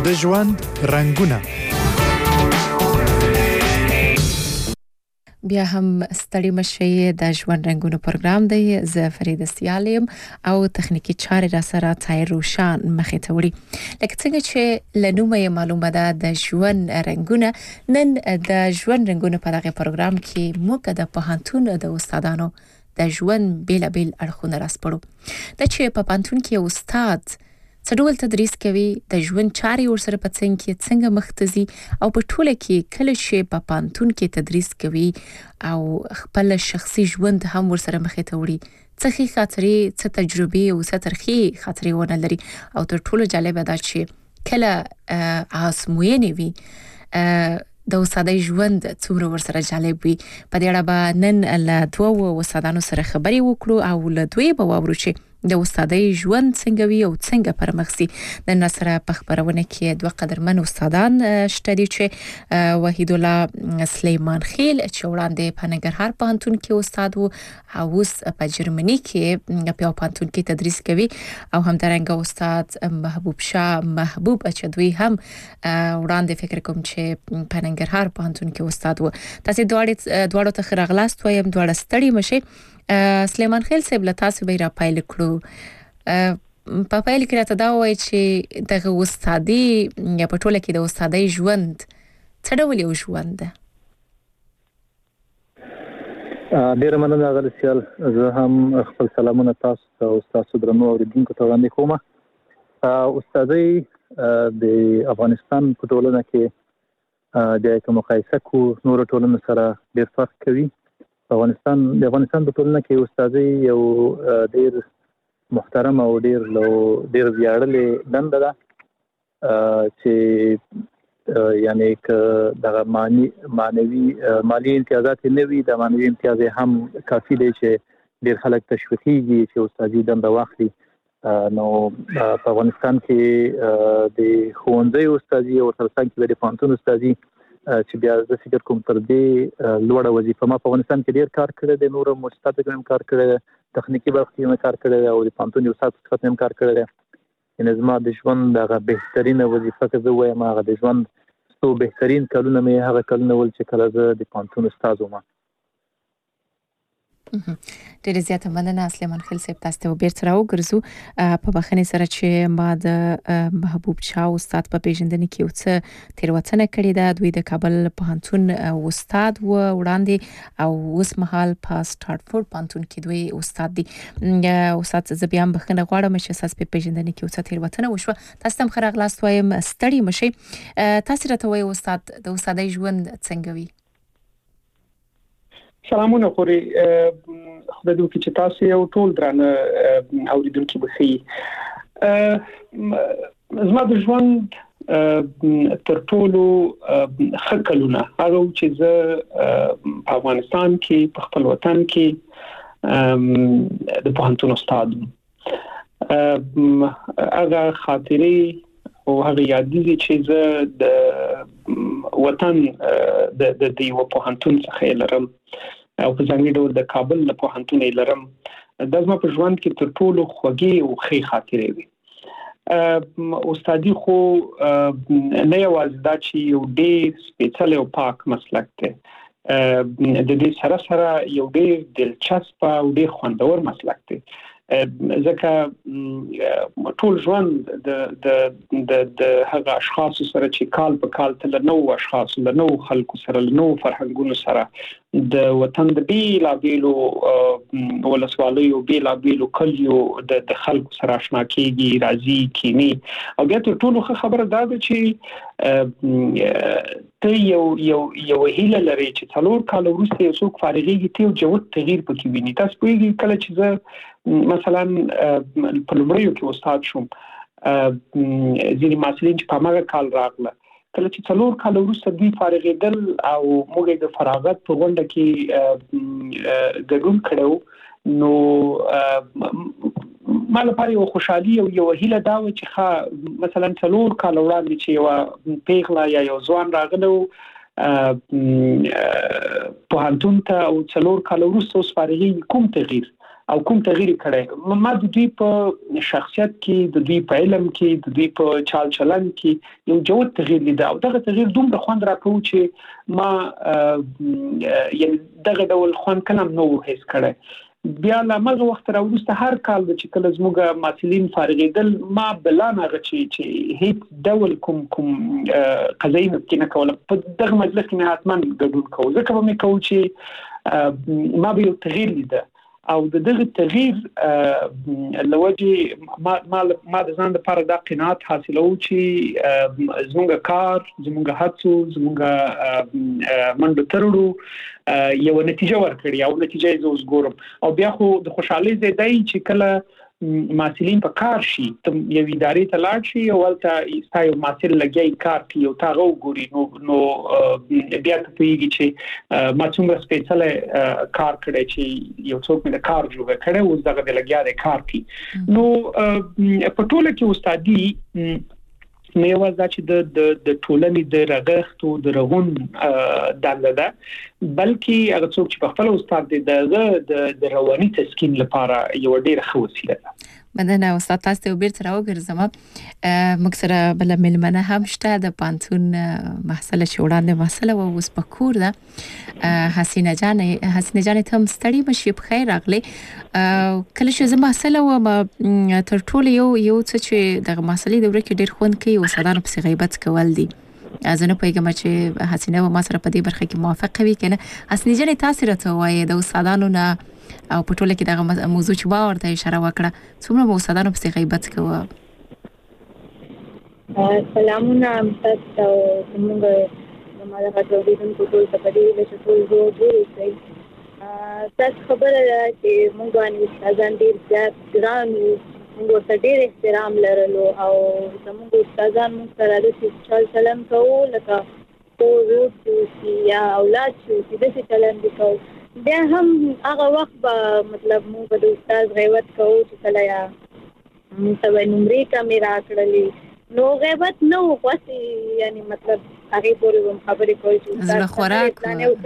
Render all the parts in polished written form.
د ژوند رنګونه. بیا هم ستړي مشي د ژوند رنګونو پروګرام دی. زه فرید سیالم او تخنیکی چارې را سره طاهر روشان مخې ته وړي. لکه څنګه چې لنومه معلومه ده د ژوند رنګونه، نن د ژوند رنګونو په دغه پروګرام کې موږ د پوهنتون د استادانو د ژوند بیلابیل اړخونه راسپړو. د چې په پوهنتون کې استاد څه ډول تدریس کوي، د ژوند چارې ورسره په څنګ کې څنګه مختزي، او په ټوله کې کله چې په پوهنتون کې تدریس کوي او خپل شخصي ژوند هم ورسره مخې ته وړي، څه ښې خاطرې، څه تجربې او څه ترخې خاطرې ونه لري. او تر ټولو جالبه ده چې کله ازموینې وي د استادۍ ژوند څومره ورسره جالب وي. په دې اړه به نن له دوو استادانو سره خبرې وکړو او له دوی به واورو چې د استادۍ ژوند څنګه وي او څنګه پرمخ ځي. نن سره په خبرونه کې دوه قدرمن استادان شته دي چې وحید الله سلیمان خیل چې وړاندې په ننګرهار پوهنتون کې استاد وو او اوس په جرمني کې په پوهنتون کې تدریس کوي، او همدارنګه استاد محبوب شاه محبوب چې دوی هم وړاندې فکر کوم چې په ننګرهار پوهنتون کې استاد وو. تاسو دواړو ته ښه راغلاست وایم، دواړه ستړي مشئ. سلیمان خیل صاحب له تاسو به را پایل کړو. په پایل کې راته دا وایي چې دغه استادي یا په ټوله کې د استادۍ ژوند څه ډول یو ژوند ده؟ ډېره مننه غل سیال. زه هم خپل سلامونه تاسو ته او تاسو درنو اوریدونکو ته وړاندې کوم. استادۍ د افغانستان په ټولنه کې د مقایسه کو نور ټولنو سره ډېر فرق کوي. د افغانستان په ټولنه کې استادۍ یو ډېر محترم او ډېر ویاړلې دنده ده چې یعنی که دغه مالی امتیازات نه وي، د معنوي امتیاز هم کافي دی چې ډېر خلک تشویقېږي چې استادي دنده واخلي. نو په افغانستان کې د ښوونځي استادي او تر څنګ کې د پوهنتون استادي چې بیا زه فکر کوم تر دې لوړه وظیفه ما په افغانستان کې ډېر کار کړی دی، نور مؤسساتو کې هم کار کړی دی، تخنیکي برخه کې هم کار کړی دی او د پوهنتون یو استاد په صفت هم کار کړی دی. یعنې زما د ژوند هغه بهترینه وظیفه که زه وایم هغه د ژوند څو بهترین کلونه مې هغه کلونه ول چې کله زه د پوهنتون استاد وم. ډېر زیاته مننه سلیمان خیل صاحب. تاسو ته بیرته راوګرځو په بخښنې سره چې ما د محبوب شاه استاد په پیژندنې کې یو څه تېروتنه کړې ده. دوی د کابل پوهنتون استاد و وړاندې او اوس مهال په سټارټفورډ پوهنتون کې دوی استاد دي. استاد زه بیا هم بخښنه غواړم چې تاسو په پیژندنې کې یو څه تېروتنه وشوه. تاسو ته هم ښه راغلاست وایم، ستړي مشئ. تاسو راته وایئ استاد د استادۍ ژوند څنګه وي؟ سلامونه خوري خدای دې وکړي چې تاسو یو ټول درانه اوریدونکي بخي. زما د ژوند تر ټولو ښه کلونه هغه چې زه په افغانستان کې په خپل وطن کې د پوهنتون استاد وم. هغه خاطرې او هغه یادګاري چې زه د وطن د یو پوهنتون څخه لرم او په ځانګړي ډول د کابل له پوهنتون لرم، د زما په ژوند کې تر ټولو خوږې او ښې خاطرې وي. استادي خو نه یوازې دا چې یو ډېر سپېڅلی او پاک مسلک دی، د دې سره سره یو ډېر دلچسپ او ډېر خوندور مسلک دی. ځکه ټول ژوند د هغه اشخاص سره چې کال په کال ته له نوو اشخاصو له نوو خلکو سره له نوو فرهنګونو سره د وطن د بیلابیلو ولسوالیو بیلابیلو کلیو د خلکو سره آشنا کېږي، راځي، کینی. او بیا تر ټولو ښه خبره دا ده چې ته یو هیله لري چې 4 کال وروسته یو څوک فارغېږي، ته یو جوت تغییر پکې ویني. تاسو پوهېږئ کله چې زه مثلا په لومړیو کې استاد شوم، ځینې محصلین چې په هماغه کال راغله، کله چې 4 کال وروسته دوی فارغېدل او موږ د فراغت په غونډه کې ګډون کړو، نو ما لپاره یو خوشحالي او یو هیله دا و چې مثلا 4 کال وړاندې چې یو پیغله یا یو ځوان راغلو پوهنتون ته او 4 کال وروسته اوس فارغېږي، کوم تغییر او کوم تغییر کړي. ما د دوی په شخصیت کې، د دوی په علم کې، د دوی په چال چلن کې یو جوړ تغییر لیدا او دغه تغییر دومره خوند راکوي چې ما یعنی دغه ډول خوند کلم نو هیڅ کړي. بیا له مغه وخت راوروسته هر کال چې کله زموږ محصلین فارغېدل ما بلان هغه چې هیڅ ډول کوم قضایي ممکنه کوله په دغه مجلس کې حتما ګډون کوو، ځکه به مې کوو چې ما به یو تغییر لیده او دغه تغییر لوجه ما د ځان لپاره د قناعت حاصلو چې زموږ کار، زموږ هڅو، زموږ منډه ترړو یو نتیجه ورکړي او نتیجه یې اوس ګورم. او بیا خو د خوشحالۍ ځای دی چې کله محصلین په کار شي، ته یو ادارې ته لاړ شي او ولته یو محصل لګي کار کوي او تاغه وګوري نو بیا ته پیږي چې ما څومره سپیشل کار کړی چې یو څوک مې د کار جوړ کړي او دغه د لګیا د کار کوي. نو په ټوله کې استادي مې وځه چې د ټولنې د رغښت او د رغون دنده ده، بلکې هغه څوک چې په خپل استاد د رواني تسکین لپاره یو ډېر ښه وسیله ده. مننه استاد، تاسو ته بیرته راوګرځم. موږ سره بل ملمنه هم شته د پانتون محصله چې وړاندې محصله و اوس په کور ده. حسینه جان ته هم ستړي مشي، په خیر راغلی. کله چې زه محصله و تر ټولو یو څه چې د محصلې دوره کې ډېر خوند کوي او استادانو پسې غیبت کول دي. زه نه پوهیږم چې حسینه و ما سره په دې برخه کې موافقه وي کنه. حسینه جان تاسو راته وایي د استادانو نه او په ټوله کې دغه موضوع چې ما ورته اشاره وکړه، څومره مو استادانو پسې غیبت کوه؟ سلامونه تاسو زموږ د غږیدونکو ټول ته په دې چې ټول جوړ شي. تاسو خبره ده چې موږ باندې استادان ډېر زیات ګران وو، موږ ورته ډېر احترام لرلو او زموږ استادان موږ سره داسې چل چلن کوو لکه ورور چې یا اولاد چې داسې چلن دي کوو. بیا هم هغه وخت به مطلب موږ به د استاد غیبت کوو چې کله یا موږ ته به نمرې کمې راکړلې، نو غیبت نه و خوښې، یعنی مطلب هغې پورې به خبرې کوي چې زړه خوراک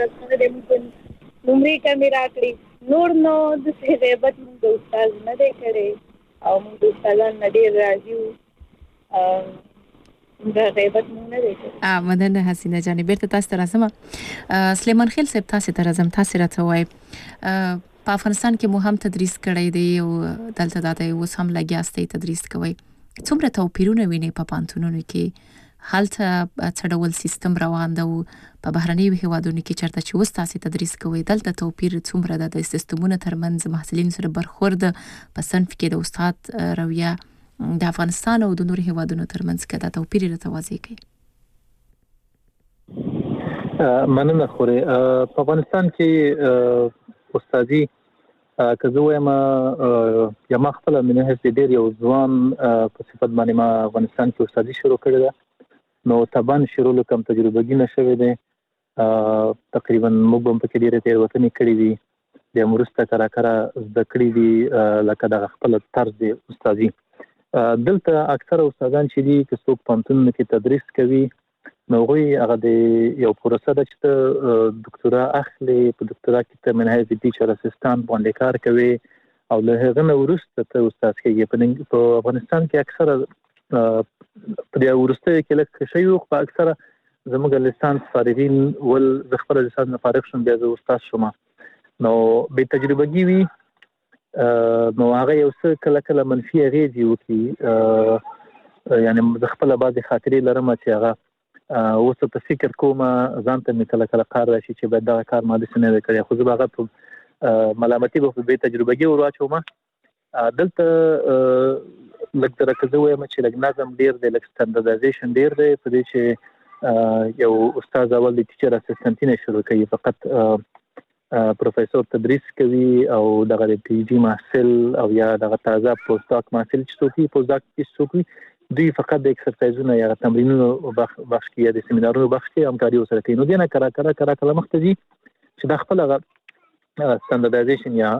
نمرې کمې راکړي. نور نو داسې غیبت موږ د استاد نه دی کړی او موږ د استادان نه ډېر راضي وو. د غیبت مونږ نه دی. مننه حسینه جانې، بیرته تاسو ته راځم. سلیمان خیل صاحب تاسو ته راځم، تاسو راته وایي په افغانستان کې مو هم تدریس کړی دی او دلته دا اوس هم لګیاستئ تدریس کوئ. څومره توپیرونه وینئ په پوهنتونونو کې؟ هلته څه ډول سیستم روان ده او په بهرنیو هیوادونو کې چېرته چې اوس تاسو تدریس کوئ دلته توپیر څومره ده د سیستمونو ترمنځ، محصلینو سره برخورد په صنف کې د استاد رویه د افغانستان او د نورو هیوادونو ترمنځ کې دا توپیر راته واضح کړئ. مننه خوري. په افغانستان کې استادي که زه وایم یا ما خپل من هڅې ډېر یو ځوان په صفت باندې ما افغانستان کې استادي شروع کړې ده، نو طبعا شروع کوم تجربهګي نشوي ده. تقریبا موږ هم پکې ډېرې تېروتنې کړې دي، بیا وروسته کراکره زده کړې دي لکه دغه خپل طرز دی استادي. دلته اکثره استادان چې دي که څوک پوهنتونونو کې تدریس کوي نو هغوی هغه د یو پروسه ده چې ته دکتورا اخلي، په دکتورا کې ته منهج ټیچر اسسټانټ باندې کار کوي او له هغه نه وروسته ته استاد کېږي. په افغانستان کې اکثره په دې وروسته کې لږ شی وو، په اکثره زموږ لیسانس فارغین ول زه خپل لیسانس نه فارغ شوم بیا زه استاد شوم، نو بې تجربهګي وي نو هغه یو څه کله کله منفي اغېزې وکړي. یعنی زه خپله بعضې خاطرې لرم چې هغه اوس په فکر کوم ځان ته مې کله کله کار راشي چې باید دغه کار ما داسې نه دی کړی، خو زه به هغه په ملامتي به په بې تجربهګي ور واچوم. دلته لږ زره که زه وایم چې لږ نظم ډېر دی، لږ سټنډرډایزیشن ډېر دی په دې چې یو استاد اول د ټیچر اسسټنټي نه شروع کوي، فقط پروفیسور تدریس کوي او دغه د پی جی محصل او یا دغه تازه پوسټ ډاک محصل چې څوک وي پوسټ ډاک چې څوک وي دوی فقط د ایکسرسایزونو یا تمرینونو بخش کې یا د سیمینارونو بخش کې همکاري ورسره کوي. نو دې نه کله مخته ځي چې دا خپل هغه سټنډرډایزیشن یا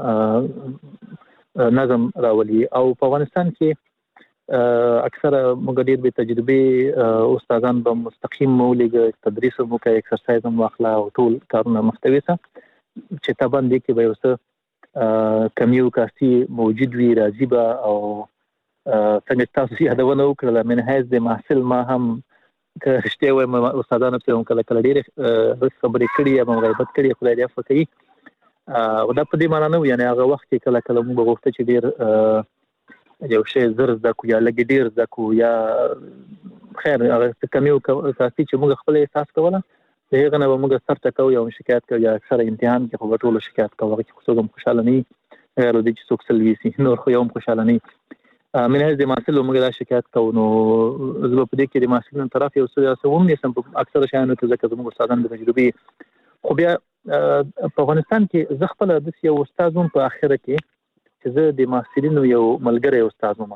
نظم راولي. او په افغانستان کې اکثره موږ ډېر بې تجربې استادان به مستقیم مولېږه، تدریس هم وکړي، ایکسرسایز هم واخله او ټول کارونه مخته ویسه چې طبعا دې کې به یو څه کمیو کاسي موجود وي راځي به او څنګه تاسو یادونه وکړه منهاج د محصل ما هم که رښتیا وایم استادانو په هم کله ډېر خبرې کړي یا غیبت کړي خدای دې عفو کوي او دا په دې معنی نه یعنی هغه وخت کې کله موږ غوښته چې ډېر یو شی زر زده کو یا لګ ډېر زده کو یا خیر هغه کمیو کاسي چې موږ خپل احساس کوله دغه نه موږ سر ټکو یا شکایت کوي یا اکثر امتحان کې خو ټول شکایت کوي چې څوک هم خوشاله نه غیر دې چې څوک سلوي سي نور خو یو خوشاله نه منهاج د محصل موږ دا شکایت کوو نو زه په دې کې د محصلینو طرف یو څه هم نشم په اکثر شایانو ته ځکه موږ استادان د تجربه خو بیا په افغانستان کې زه خپل د یو استاد هم په اخره کې چې زه د محصلینو یو ملګری استاد وم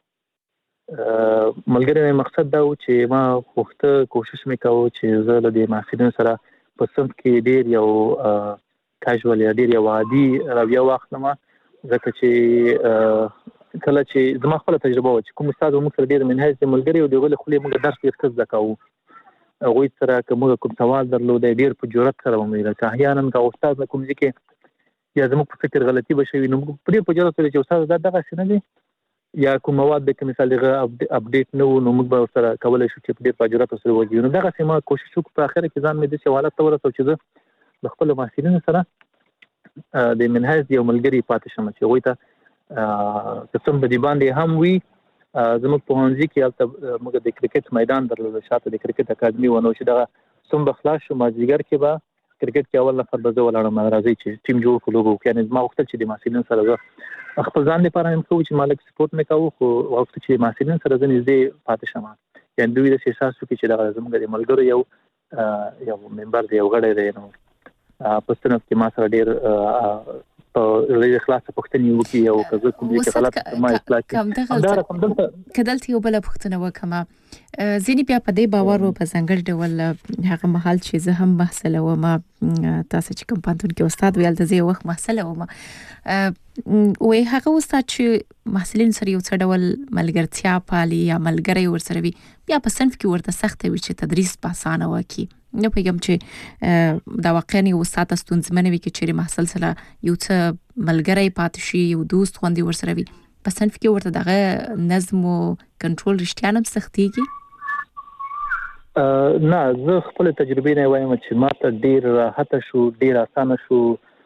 ملګری مقصد دا و چې ما وخته کوشش وکاو چې زه له دې محصلینو سره په صنف کې ډیر یو کاژوال یا ډیر یو عادي رویه واخلم ځکه چې کله چې زما خپل تجربه و چې کوم استاد موږ سره ډیر منهاج د ملګری او دغه خپل موږ درس ډیر ښه زده کوو هغه سره کوم سوال درلود ډیر په جرأت سره مې راځه احيانا کا استاد کوم ځکه یا زموږ په فکر غلطي بشوي نو په دې په جرأت سره چې استاد دغه څه نه یا کوم مواد د مثال دغه اپډیټ نو موږ به سره کولای شو چې په دې په جرأت سره وځو نو دغه سیمه کوشش وکړو په اخر کې ځان مې د سوالات تورته چې زه خپل محصلینو سره د منهاج یو ملګری پاتې شم چې وایي ته قسم به دی باندې هم وی زموږ په هنځي کې موږ د کرکټ میدان درلود شاته د کرکټ اکیډمي ونه چې دا سم بخلاص شو مازیګر کې به کرکټ کې اول نفر به زه ولاړم راځي چې ټیم جوړ کړو یعنی ما وخت چې د محصلینو سره خپل ځان لپاره هم کوم چې مالک سپورت مې کاوه خو وخت چې محصلینو سره ځنې دې پاتې شم یعنی دوی د احساس وکړي چې دا زموږ د ملګرو یو ممبر دی یو غړی دی نو په ستنه کې ما سره ډیر په خلاصه پښتني وکي او کزه کوم چې غلط ما اصلاح کدلته یو بل پښتنه وکما ځینی بیا په دې باور و په څنګه ډول هغه محل چې زه هم محصله و ما تاسو چې کوم پانتون کې استاد ویل د زی وخت محصله و ما وې هغه استاد چې محصلین سره یو څه ډول ملګرتیا پالي یا ملګری ورسره وي بیا په صنف کې ورته سخت وي چې تدریس په اسانه وکي نو پیغام چې دا واقعي استاد ستونزمن وي چې محصل سره یو څه ملګری پاتې شي یو دوست خوندي ورسره وي په صنف کې ورته دغه نظم او کنټرول رښتیا نه سختيږي نه زه خپل تجربه نه وایم چې ماته ډیر راحت شو ډیر اسانه شو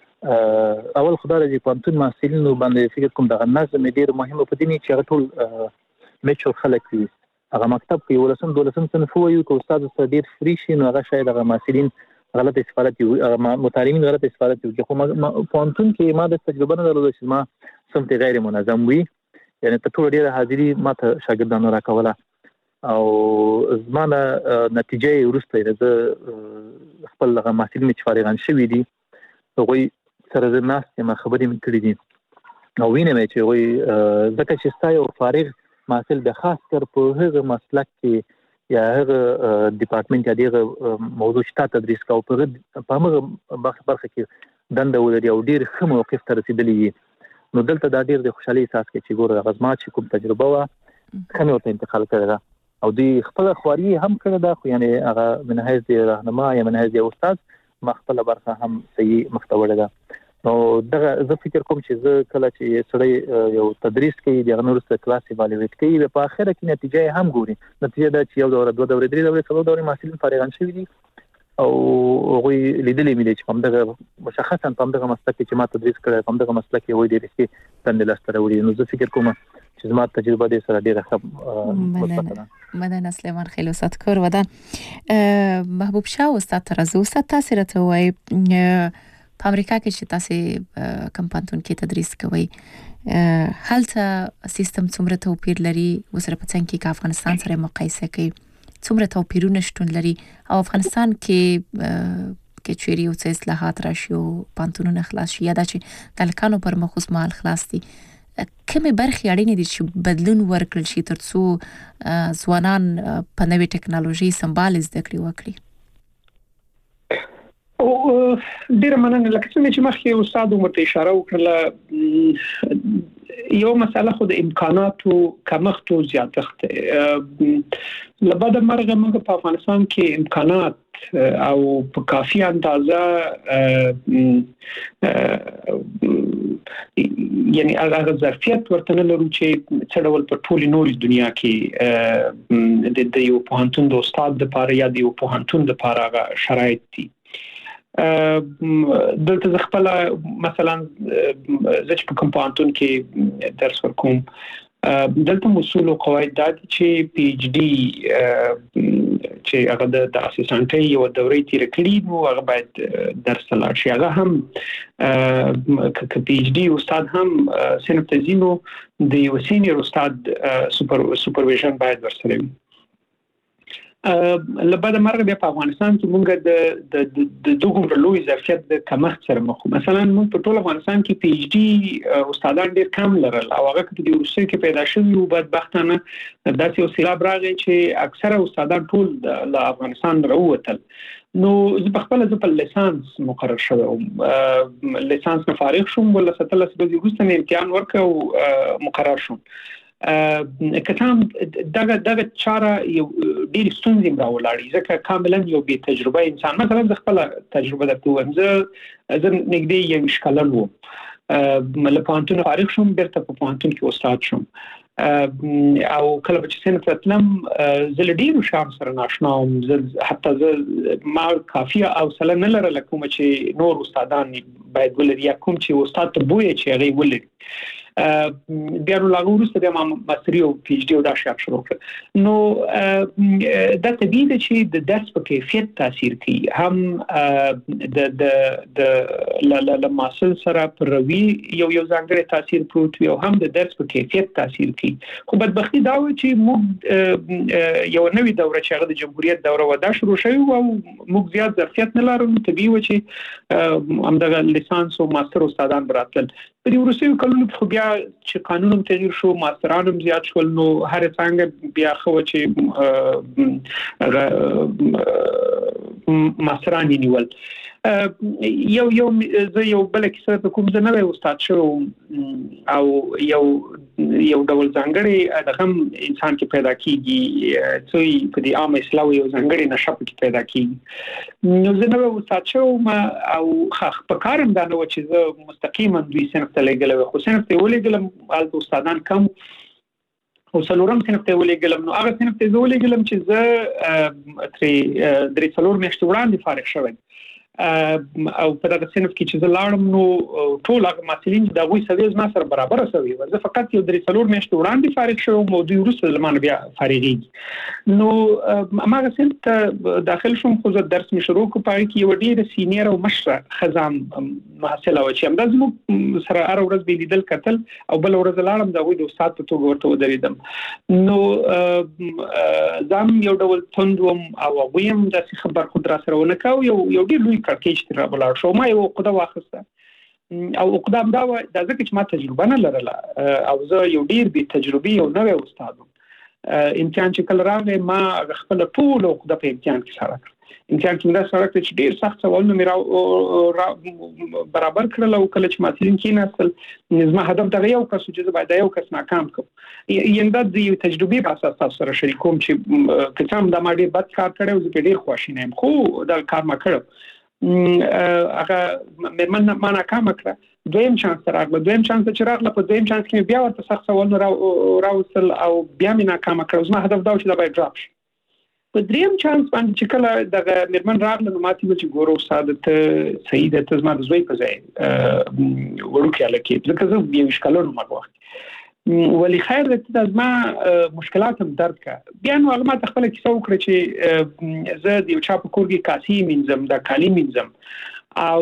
اول خدای دې پانتون محصلینو باندې فکر کوم دغه نظم ډیر مهمه په دې نه چې ټول میچو خلک وي هغه مکتب کې ولسم دولسم صنف وایو کو استاد سره ډیر فری شي نو هغه شاید هغه محصلین غلط استفاده کوي متعلمین غلط استفاده کوي خو پانتون کې ما د تجربه نه درلوده چې ما صنف غیر منظم وي یعنی ته ټول ډیر حاضری ما ته شاګردانو راکوله او زمانه نتیجه ورسته ده خپل محصلین چې فارغان شوي دي هغه سره زناس ما خبرې من کړې دي او وینم چې وي ځکه چې ستایو فارغ محصل د خاص کر په هغه مسلک کې یا هغه ډپارټمنټ یا دغه موضوع شته تدریس کوي په هغه برخه کې دنده ولري او ډیر ښه موقف ته رسیدلی نو دلته دا ډیر د خوشحالي احساس کوي چې ګوره غزما چې کوم تجربه وا خنه ورته انتقال کړی دا او دی خپل خواري هم کړی دا خو یعنی هغه منهاج دی راهنما یا منهاج دی استاد مخبل برخه هم صحیح مختوړه ده نو دغه زه فکر کوم چې زه کله چې سړی یو تدریس کوي د نورسته کلاس ایوالویټ کوي په اخر کې نتیجه هم ګوري نتیجه دا چې یو دوره دوه دوره درې دوره څلور دوره محصلین فارغان شوي دي او غوي لیدلې مې چې کوم دغه مشخصا په دغه مسلک کې چې ما تدریس کړی په دغه مسلک کې وایي ډېر ښه تند لاستره وړي نو زه فکر کوم چې زما تجربه دې سره ډېره ښه مننه سلیمان خیلی ستکور ودان محبوب شاه استاد ترازو استاد تاسو راته وایي په امریکا کې چې تاسو کوم پانتون کې تدریس کوي هلته سیستم څومره توپیر لري وسره په څنګه کې افغانستان سره مقایسه کوي څومره توپیرونه شتون لري او افغانستان کې چیرې او څه اصلاحات راشي او پانتونونه خلاص شي یا دا چې تلکانو پر مخصوص مال خلاص دي کومه برخې اړینې دي چې بدلون ورکړل شي ترڅو ځوانان په نوې ټکنالوژي سمبال زده کړي وکړي او ډیر مننه لکه څنګه چې مخکې استاد عمر ته اشاره وکړه یو مسله خو د امکاناتو کمښت او زیاتښت لبعد مرغه موږ په افغانستان کې امکانات او په کافي اندازه یعنی هغه ظرفیت ورته نه لرو چې څه ډول په ټولې نورې دنیا کې د یو پوهنتون د استاد لپاره یا د یو پوهنتون لپاره هغه شرایط دي. دلته خپل مثلا زه چې په کوم پوهنتون کې درس ورکوم دلته اصول او قواعد دي چې پی ایچ ډي چې هغه د اسسټنټي یو دورې تیر کړی نو هغه باید درس لاړ شي. هغه هم ک پی ایچ ډي استاد هم صنف تزینو د یو سینیر استاد سوپرویژن باید ورسره وي. لبعد مرغه بیا په افغانستان کې موږ د دوه لوی ظرفیت د کمښت سره مخ یو. مثلا موږ په ټول افغانستان کې پی ایچ ډي استادان ډیر کم لرل او هغه په دې روسي کې پیدا شوی او بدبختانه داسې یو سیلاب راغی چې اکثره استادان ټول د افغانستان راووتل. نو زه په خپل په لیسانس مقرر شوم، لیسانس نه فارغ شوم ول 17 ورځې وروسته امتحان ورکړ مقرر شوم. کتام دغه چاره یو ډیر ستونزې راولاړي ځکه کاملا یو بي تجربه انسان. مثلا د خپل تجربه درته وایم، زه نږدې یو شکلن وم له پوهنتون فارغ شوم، بیرته په پوهنتون کې استاد شوم او کله چې صنف تلم زه له ډیرو شیانو سره ناشنا وم. حتی زه ما کافي حوصله نه لرله کومه چې نور استادان باید ولري یا کوم چې استاد ته بوی چې هغه ولري. بیا نو لاغو وروسته بیا ما ماستري او پی ایچ ډي او دا شیان شروع کړ. نو دا طبیعي ده چې د درس په کیفیت تاثیر کوي، هم د محصل سره پر روي یو ځانګړی تاثیر پروت وي او هم د درس په کیفیت تاثیر کوي. خو بدبختي دا و چې موږ یو نوې دوره چې هغه د جمهوریت دوره و دا شروع شوی او موږ زیات ظرفیت نه لرو. طبیعي و چې همدغه لیسانس او ماستر استادان براتل. په دې وروستیو کلونو خو بیا چې قانون تغییر شو، ماستران هم زیات شول، نو هر څنګه بیا خو چې ماستران نیول. یو بل کیسه په کوم ځای نه استاد شو او یو ډول ځانګړي دغه انسان کې پیدا کیږي چې په دې عام اسلام یو ځانګړي نشه کې پیدا کیږي. نو زه نو استاد شو او په کارم دا نو چې زه مستقیما دوی صنف ته لګلم، خو صنف ته ولګلم الته استادان کم او څلورم صنف ته ولګلم. نو هغه صنف ته ولګلم چې زه ترې درې څلور میاشتې وړاندې فارغ شوم او په دغه صنف کې چې زه لاړم نو ټول هغه محصلین د هغوی سویې ما سره برابر سوي و. زه فقط یو درې څلور میاشتې وړاندې فارغ شوم او دوی وروسته له ما نه بیا فارغېږي. نو هماغه صنف ته داخل شوم، خو زه درس مې شروع کړ. په هغې کې یوه ډېره سینیر او مشره ښځه محصله وه چې همدا زموږ سره هره ورځ به یې لیدل کتل او بله ورځ لاړم د هغوی د استاد په توګه ورته ودرېدم. نو زه هم یو ډول توند وم او هغوی هم داسې ښه برخورد راسره ونه کوه. یو ډېر لوی کړکېچ ترې رابلاړ شو. ما یو عقده واخیسته او عقده همدا وه، دا ځکه چې ما تجربه نه لرله او زه یو ډېر بې تجربې یو نوی استاد وم. امتحان چې کله راغی ما خپله ټوله عقده په امتحان کې ساره کړه. امتحان کې مې دا ساره کړه چې ډېر سخت سوالونه مې برابر کړل او کله چې محصلین کېناستل زما هدف دغه یو کس و چې زه باید دا یو کس ناکام کړم. یعنې دا د یو تجربې په اساس تاسو سره شریکوم چې که څه هم دا ما ډېر بد کار کړی او زه پرې ډېر خواشینی یم، خو دا کار ما کړی. هغه مېرمن ما ناکامه کړه. دویم چانس ته راغله. دویم چانس ته چې راغله په دویم چانس کې مې بیا ورته سخت سوالونه راوستل او بیا مې ناکامه کړه. زما هدف دا و چې دا باید ډراپ شي. په دریم چانس باندې چې کله دغه مېرمن راغله نو ما ته وویل چې ګوره استاده ته صحیح ده، ته زما د زوی په ځای وړوکی هلک یې، ځکه زه 21 کلن وم هغه وخت. ولی خیر ده ته زما مشکلات هم درد که. بیا نو هغه ما ته خپله کیسه وکړه چې زه د یو چا په کور کې کاسې مینځم، دا کالي مینځم او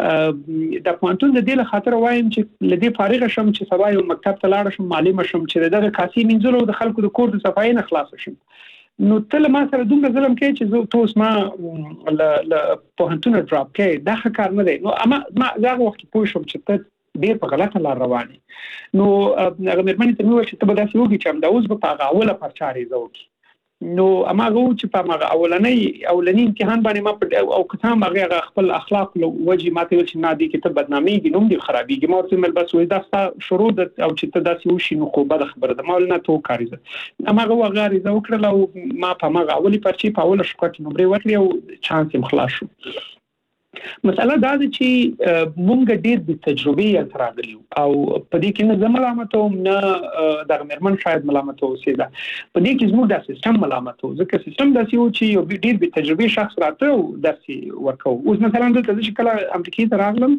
د پوهنتون د دې له خاطره وایم چې له دې فارغه شم چې سبا یو مکتب ته لاړه شم، معلمه شم چې دغه کاسې مینځلو د خلکو د کور د صفایي نه خلاصه شم. نو ته له ما سره دومره ظلم کوې چې زه ته اوس ما له پوهنتونه ډراپ کوې، دا ښه کار نه دی. نو ما زه هغه وخت پوه شوم چې ته ډېر په غلطه لار روان یې. نو هغه مېرمنې ته مې وویل چې ته به داسې وکړې چې همدا اوس به په هغه اوله پرچه عریضه وکړي نو اماغه چې په هغه اولنی امتحان باندې ما او کتاب هغه خپل اخلاق لو وجه ماته چې نادي کې ته بدنامي دي نوم دي خرابيږي مورته مل بس وې دا شروع د او چې ته داسې وشي نو خو بد خبره ده ما نه تو کاریزه اماغه وغاریزه وکړه او ما په هغه اولی پرچی په اوله شکایت نمبر ورکړی او چانس هم خلاص شو مساله دا ده چې مونږ ډېر د تجربې تراغلی او په دې کې نه زملامتو نه د مرمن شاید ملامتو اوسېده په دې کې زموږ د سیستم ملامتو ځکه سیستم داسې و چې یو ډېر د تجربې شخص راته داسې ورکو اوس مثلا دلته چې کله امریکای ته راغلم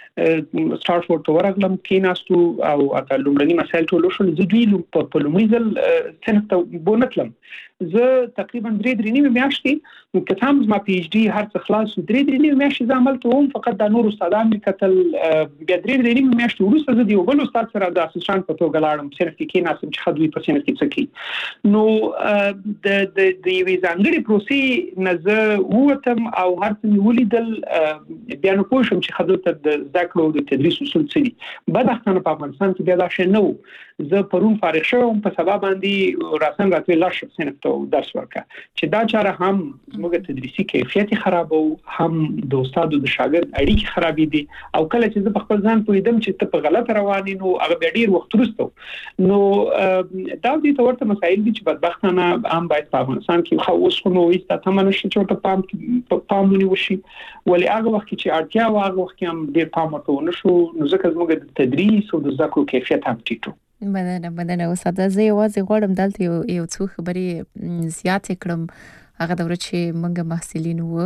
سټارفورد ته ورغلم کیناستو او اته لومړني مسایل ټول شول زه دوی په لومړي ځل صنف ته بونتلم زه تقریبا 3 میاشتې کتاب ما پی ایچ ډي هر څه خلاص 3 میاشتې زه عمل کوم فقط د نور استادان می کتل بیا 3 میاشتې وروسته زه د یو بل استاد سره د اسسټنټ په توګه لاړم صرف کې کیناستم چې خدوی په صنف کې څه کوي نو د یوې ځانګړي پروسې نه زه ووتم او هر څه ولیدل بیا نو پوه شم چې خدای ته د ذکر او د تدریس اصول څه دي بداختانه په افغانستان کې بیا دا شی نه و زه پرون فارغ شوم په سبا باندې راسن راتوي لاش صنف ته درس ورکا چې دا چاره هم موږ تدریسي کیفیت خرابو هم د استاد او د شاګرد اړیکې خرابې دي او کله چې زه په خپل ځان پوهیدم چې ته په غلط روانې نو هغه ډېر وخت وروسته نو دا دې ورته مسایل دي چې بدبختانه هم باید په افغانستان کې خو اوس نو ایسته تمنه شي چې پام ونیوشي ولې هغه وخت چې اړتیا واغه وخت هم ډېر پام ورته ونشو نو ځکه زموږ د تدریس او د ذکر کیفیت هم ټیټو مننه استاد زه یوازې غواړم دلته یو څو خبرې زیات کړم هغه دوره چې موږ محصلین وو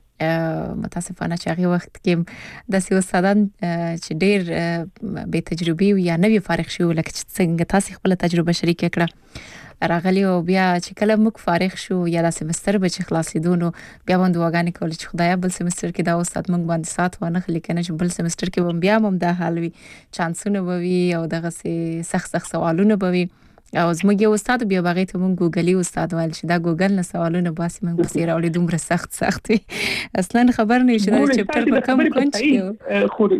متاسفانه چې هغه وخت کې د استادان چې ډېر به تجربه یا نوې فارغ شو لکه څنګه تاسو خپل تجربه شریک کړه راغلی او بیا چې کله موږ فارغ شو یا د سمستر به چې خلاصېدو نو بیا باندې واغانې کول چې خدایا بل سمستر کې دا استاد موږ باندې سات ونه خلي کنه چې بل سمستر کې بیا هم دا حال وي چانسونه وي او دغه سخت سوالونه وي او زموږ یو استاد بیا باغې ته موږ ګوګلی استاد وایي چې دا ګوګل نه سوالونه باسي موږ په سیر اورې دومره سخت وي اصلا خبر نه شي دا چپټر په کم کونچ خو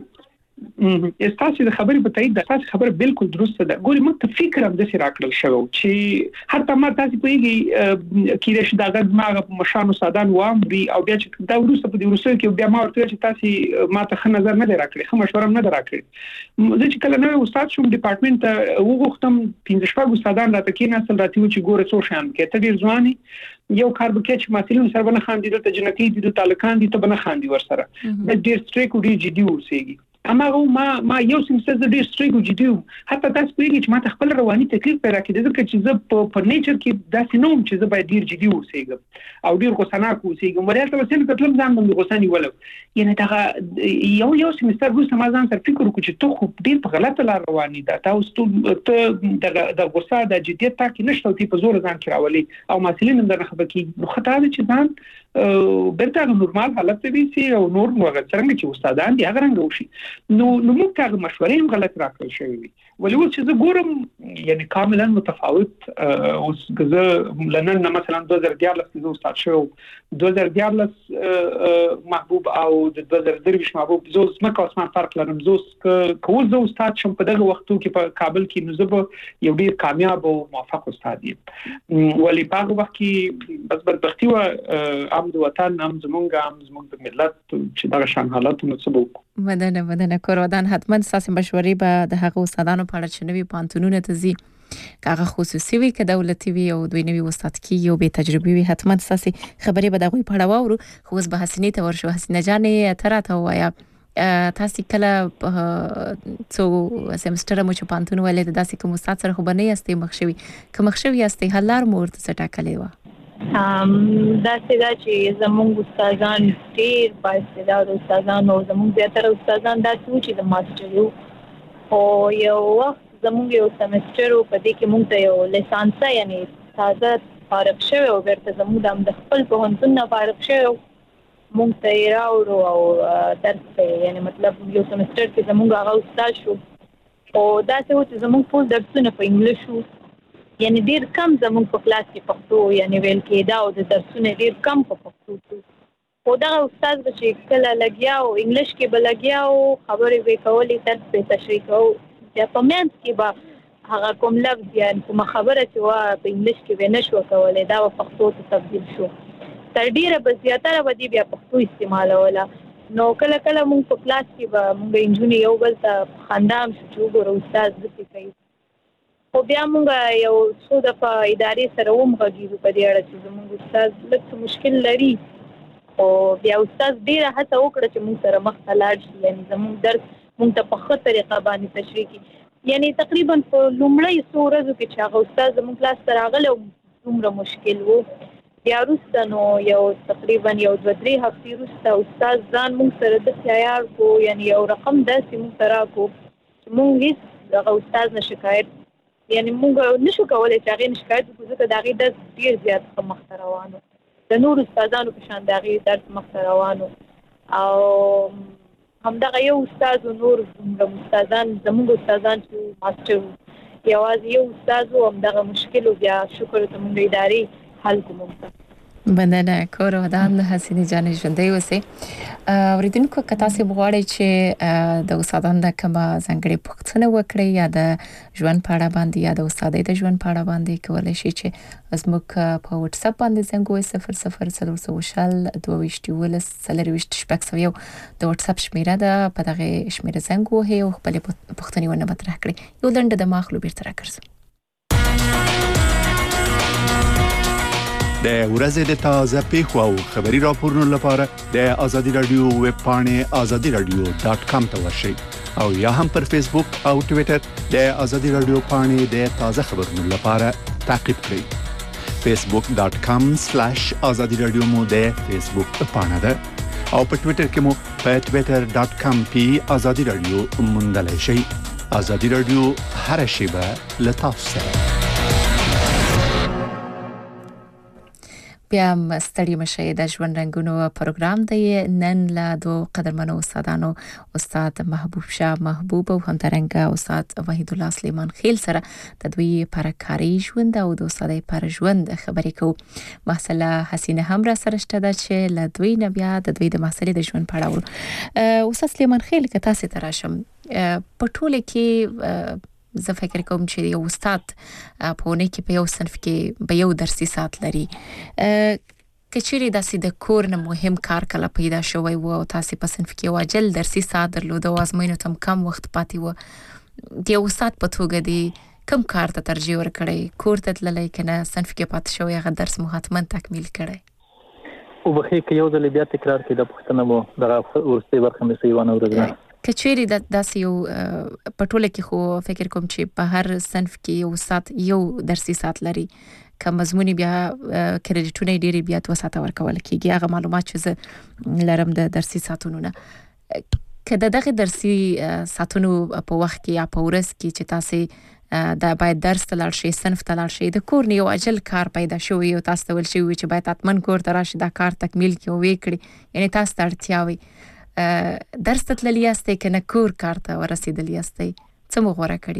استاسو د خبرې په تایید د تاسو خبره بالکل درسته ده ګوري موږ ته فکر هم د سر راکړل شو چې حتی ما تاسو پوهیږي کله چې دا غږ ما په مشانو سادان وام بي او بیا چې دا ورسره په دې ورسره کې بیا ما ورته چې تاسو ما ته ښه نظر نه راکړي خو مشوره نه راکړي زه چې کله نو استاد شوم ډپارټمنټ وغوښتم 15 استادان راته کې نسل راته چې ګوره څو شان کې ته ډیر ځواني یو کار به کې چې مسلمان سره بنه خاندي د جنتی د تعلقان دي ته بنه خاندي ور سره د ډیر سټریک او ډیر جدي ورسېږي اماغه ما یو سمستر د ډیر سټریک او جدي حتی تاسو پوهیږئ چې ما ته خپل رواني تکلیف پیدا کړی ځکه چې زه په نیچر کې داسې نوم چې زه باید ډیر جدي اوسېږم او ډیر غوسناک اوسېږم ورته وسیل کتل ځان باندې غوسنی ولو یعنی دا یو سمستر وروسته ما ځان سره فکر وکړ چې ته خو ډیر په غلطه لار رواني دا تاسو ته د غوسه د جديت تاکي نشته تی په زور ځان کې راولي او مسلمان اندر خبر کې نو خطا ده چې ځان برته نورمال حالت ته وي او نور موږ څنګه چې استادان دي هغه رنګ وشي نو موږ ته مشورې هم غلط راکړل شوې وي ولې چې زه ګورم یعنی کاملا متفاوت اوس زه لنن مثلا 2014 کې استاد شو 2014 محبوب او د 2023 محبوب زه سمکه اسمان فرق لرم زه کوم زه استاد شم په دغه وختو کې په کابل کې نو زه یو ډیر کامیاب او موفق استاد یم ولې په هغه وخت کې بس بدبختی و ام د وطن ام زمونږ د ملت چې دغه شان حالاتونه څه وو مننه کورودان حتما ساسي مشورې به د هغه استادانو په اړه چې نوې پانتونونه ته زی کاغه خصوصي وي که دولتي وي او دوی نوې استاد کی یو به تجربه وي حتما ساسي خبرې به دغه په اړه واورو خو اوس به حسینه ته ورشو حسینه جانې تراته وایا تاسو کله څو سمستر مو چې پانتون ولې داسې کوم استاد سره خو بنې استي مخشوي کوم مخشوي استي حلار مورته سټاکلې و دا څنګه چې زموږ استادان ډېر بااستعداد استادان او زموږ زیاتره استادان دا چې د ماستر یو او یو وخت زموږ یو سمستر په دې کې موږ ته یو لیسانس یعنی تازه فارغ شوی او ورته زموږ د خپل پوهنتون نه فارغ شوی موږ ته راوړو او درس یعنی مطلب یو سمستر کې زموږ هغه استاد شو او دا چې زموږ ټول درسونه په انګلیش وو یعنی ډیر کم زموږ په کلاس کې پښتو یعنی ویل کېدا او د درسونه ډیر کم په پښتو او دا استاد چې کله لګیا او انګلیش کې به لګیا او خبرې وکولې تاسو په تشریح او یا په منځ کې به هغه کوم لفظ یا کوم خبره چې وا په انګلیش کې به نشو کولای دا په پښتو ته تبدیل شو تر ډیره به زیاتره به دی بیا پښتو استعمالوله نو کله کله مونږ په کلاس کې به مونږ انجونی یو بل ته خندام شو ګورو استاد دې کوي خو بیا مونږ یو څو دفعه ادارې سره ومغږیږو په دې اړه چې زموږ استاد لږ مشکل لري او بیا استاد ډیره هڅه وکړه چې مونږ سره مخ ته لاړ شي یعنی زموږ درس مونږ ته په ښه طریقه باندې تشریح کړي یعنی تقریبا په لومړی څو ورځو کې چې هغه استاد زموږ کلاس ته راغلی دومره مشکل و بیا وروسته نو یو تقریبا 2-3 هفتې وروسته استاد ځان مونږ سره داسې عیار کړو یعنی یو رقم داسې مونږ ته راکړو چې مونږ هېڅ دغه استاد نه شکایت یعنی مونږ نشو کولی چې هغې نه شکایت وکړو ځکه د هغې درس ډېر زیات ښه مخته روان و د نورو استادانو په شان د هغې درس مخته روان و او همدغه یو استاد او نور استادان زموږ استادان چې ماستر یوازې یو استاد او همدغه مشکل بیا شکر ته مونږ ادارې حل کوم بندنه کور ودان حسینه جان ژوندۍ اوسئ اوریدونکو کتا سي بغواړي چې د استادانو د کومه ځانګړي پوښتنه وکړي یا د ژوند په اړه باندې یا د استادۍ د ژوند په اړه باندې کولای شي چې زموږ په واتس اپ باندې زنګ 00 د واتس اپ شمیره ده په دغه شمیره زنګ وهي او خپل پوښتنې ونه مطرح کړي یو لنډه د ماخلو بیرته راکړم د ورځې د تازه پیښو او خبري راپورونو لپاره د آزادي رادیو ویب پاڼې azadiradio.com ته ورشئ او یا هم پر فیسبوک او ټوئیټر د آزادي رادیو پاڼې د تازه خبرونو لپاره تعقیب کړئ facebook.com/azadiradio مو د فیسبوک پاڼه ده او په ټوئیټر کې مو په twitter.com/azadiradio موندلای شئ آزادي رادیو هر شیبه له تاسو سره بیا مستړی مشه د ژوند رنگونو پروګرام دی نن له دوه قدرمنو استادانو استاد محبوب شاه محبوب او همدارنګه استاد وحید الله سلیمان خیل سره د دوی پر کاری ژوند او د استادۍ پر ژوند خبرې کوو محصله حسینه هم را سره شته چې له دوی نه بیا د دوی د محصلې د ژوند په اړه استاد سلیمان خیل که تاسو ته راشم په ټوله کې زه فکر کوم چې یو استاد په ونه کې په یو صنف کې به یو درسي ساعت لري کچېری داسې د کور نه مهم کار کله پیدا شوی و او تاسو په صنف کې واجل درسي ساعت درلود او ازموینو تم کم وخت پاتې و د یو استاد په توګه دی کم کار ته ترجیح ورکړی کور ته تللی کنه صنف کې پاتې شوی هغه درس مو حتما تکمیل کړی او بخې کې یو ځل بیا تکرار کې د پښتنه مو دغه ورسته برخه مې سیوانه ورغله کچېری داسې یو پټوله کې خو فکر کوم چې په هر صنف کې یو استاد یو درسي ساعت لري که مضمون بیا کریډټونه ډېری بیا 2 ساعت ورکول کېږي هغه معلومات چې زه لرم د درسي ساعتونو نه که دغه درسي ساعتونو په وخت کې یا په ورځ کې چې تاسو دا باید درس ته لاړ شئ صنف ته لاړ شئ د کور نه یو عاجل کار پیدا شوی او تاسو ته ویل شوی چې باید اتمن کور ته راشئ دا کار تکمیل کړئ او وکړئ یعنی تاسو ته اړتیا وي درس ته تللی یاستئ کنه کور کار ته ورسېدلی یاستئ څه مو غوره کړی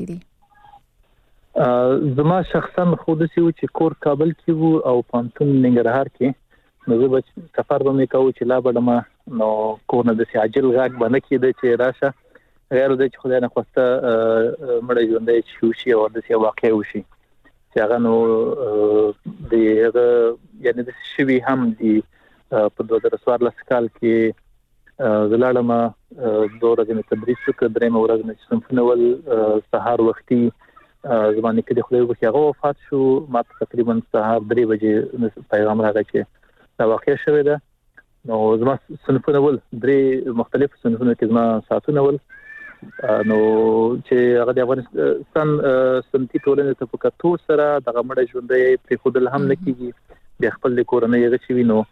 دي زما شخصا خو داسې و چې کور کابل کې و او پانتون ننګرهار کې نو زه سفر به مې کوو چې لا بډمه نو کور نه داسې عاجل غږ به نه کېده چې راشه غیر د چې خدای نه خواسته مړی ژوندی چې وشي او داسې واقع وشي چې هغه نو د هغه یعنې داسې شوي هم دي په 2014 کال کې زلاړم 2 ورځې مې تدریس وکړ درېمه ورځ مې صنفونه ول سهار وختي زمانه کې د خدای وکړي هغه وفات شو ما تقریبا سهار 3 بجې پیغام راغی چې دا واقع شوی ده نو زما صنفونه ول 3 مختلف صنفونه کې زما ساعتونه ول نو چې هغه د افغانستان سنتي ټولنې ته په کتو سره دغه مړ ژوندۍ په خودل هم نکېږي د خپل کورنۍ هغه شوی نو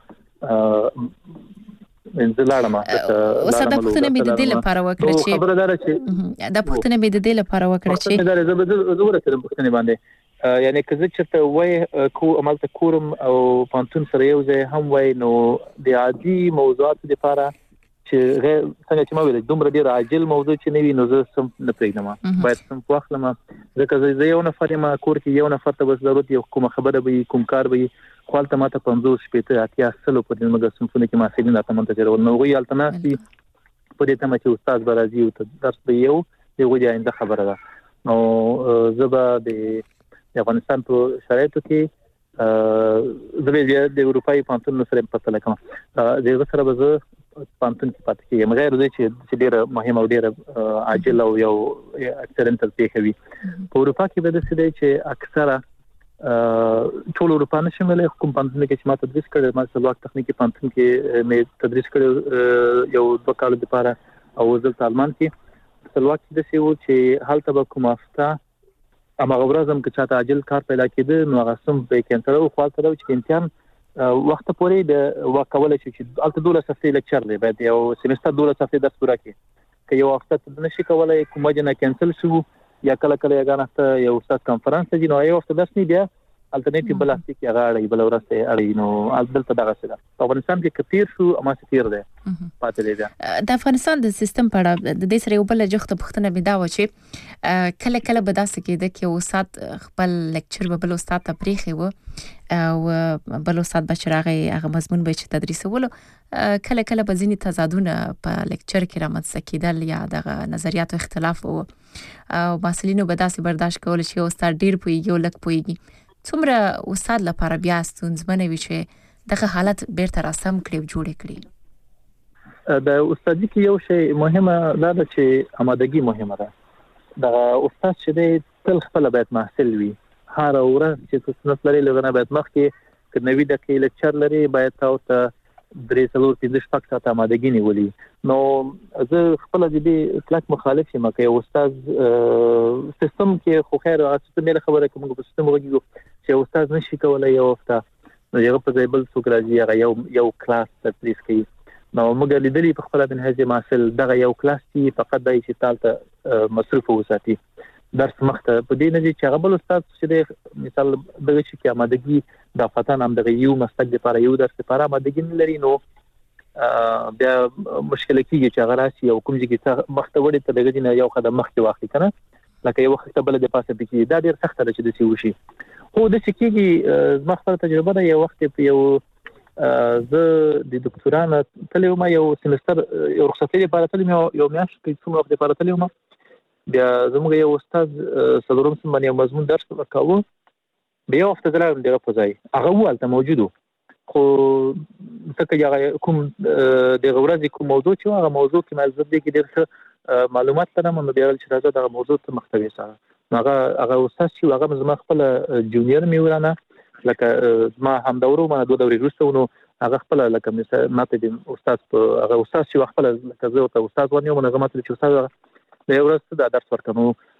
انځلاړم اوس دا پوښتنه مې د دې لپاره وکړه چې خبردار چې دا پوښتنه مې د دې لپاره وکړه چې دا زه ورته پوښتنه باندې یعنی که زه چې وای کو عمل ته کورم او پانتون سره یو ځای هم وای نو د عادي موضوعات لپاره چې څنګه چې ما ویل دومره ډیر عاجل موضوع چې نوی نو زه سم نه پرېږدم باید سم واخلم ځکه زه یو نفر ما کور کې یو نفر ته بس ضرورت یو کومه خبره به کوم کار به خپل ته 50 شپته اتیا سلو په دې موږ صنفونه کې محصلین راته منتظر ول نو غوي التناسي په دې ته چې استاد برازي او درس به یو دی آینده خبره ده نو زبا د افغانستان په شرایطو کې د اروپאי پانتون سره په تل کوم دغه سره به پانتون کې پاتې کېږي مګر دوی چې ډیره مهمه او ډیره عاجل او یو اکسیډنټل پیښه وي په اروپا کې به د سده چې اکثره ټول اروپا نشمل حکومت پانتون کې چې ما تدریس کړی ما سلواک تخنیکی پانتون کې مې تدریس کړی یو 2 کال لپاره او ځل آلمان کې سلواک د سی و چې حالت به کومافتا اما غوړزم کې چاته عاجل کار پیدا کېده نو هغه سم به کېنټر او خپل سره چې امتحان وخت پورې د واکول چې الته 12 هفتې لیکچر دی باید یو سیمستر 12 هفتې درس پوره کړي که یو هفته نشي کولای کومه جنا کینسل شو یا کله یو غنښت یو استاد کانفرنس دی نو یو هفته درس نه دی الټرنیټیو بل هفته کې غاړي بل ورسته اړي نو دلته دغه څه ده په افغانستان کې کثیر شو اما کثیر ده پاتې دی د افغانستان د سیستم په اړه د دې سره یو بل جخت پختنه بدا و چې کله به داسې کېده چې استاد خپل لیکچر به بل استاد ته پریخي و او بل استاد بچراغه هغه مضمون به چې تدریسولو کله به ځینی تضادونه په لیکچر کې رامنځته کېدل یا د نظریاتو اختلاف او مسلینو به داسې برداشت کول چې استاد ډیر پویږي او لک پویږي څومره استاد لپاره بیا ستونزمنه وي چې دغه حالت بیرته راسم کړي جوړ کړي د استادي کې یو شی مهمه ده چې آمادګي مهمه ده د استاد چې د تل خپل باید محصل وي هر ورځ چې سنت لري لغنه باید مخکې ک 90 دقیقې لیکچر لري باید تاسو ته 3-4 ساعته آمادګي نیولي نو زه خپل د دې کلک مخالف یم چې استاد سیستم کې خو خیر سیستم له خبره کوم په سیستم وګورئ چې استاد نشي کولای یو وخت نو یو په ځای بل څوک راځي هغه یو کلاس تدریس کوي نو موږ لیدلې په خپل د هغه محصل دغه یو کلاس کې فقط دای چې تالته مصرف وساتي درس مخته په دې نه چې هغه بل استاد چې مثال دغه چې کې آمادګي د فتن هم دغه یو مستق لپاره یو درس لپاره آمادګي لري نو بیا مشکل کېږي چې هغه راشي او کوم چې مخته وړي ته دغه نه یو قدم مخکې واخلي کنه لکه یو وخت بل د پاسه پکې دا ډیر سخت ده چې د سی وشي خو د سکیږي مخفر تجربه ده یو وخت په یو زه د دکتورانه تلو ما یو سمستر یو رخصتي لپاره تلم یو میاشت کې څومره وخت لپاره تلم بیا زموږ یو استاد صدروم سم باندې مضمون درس وکاوه بیا وخت درام دغه پځای هغه ولته موجودو خو تکه یا کوم د غورځ کوم موضوع چې هغه موضوع کې ملزم دي کې ډېر معلومات ترمه نو بیا چې راځه دغه موضوع ته محتوی سره هغه استاد چې هغه زما خپل جونیور میورانه لکه ما هم دورو ما 2 دورې وروسته نو هغه خپل لکه مثلا ماته د استاد هغه استاد چې خپل لکه زه ته استاد ونیو موږ ماته چې استاد د ورځ د درس ورکړو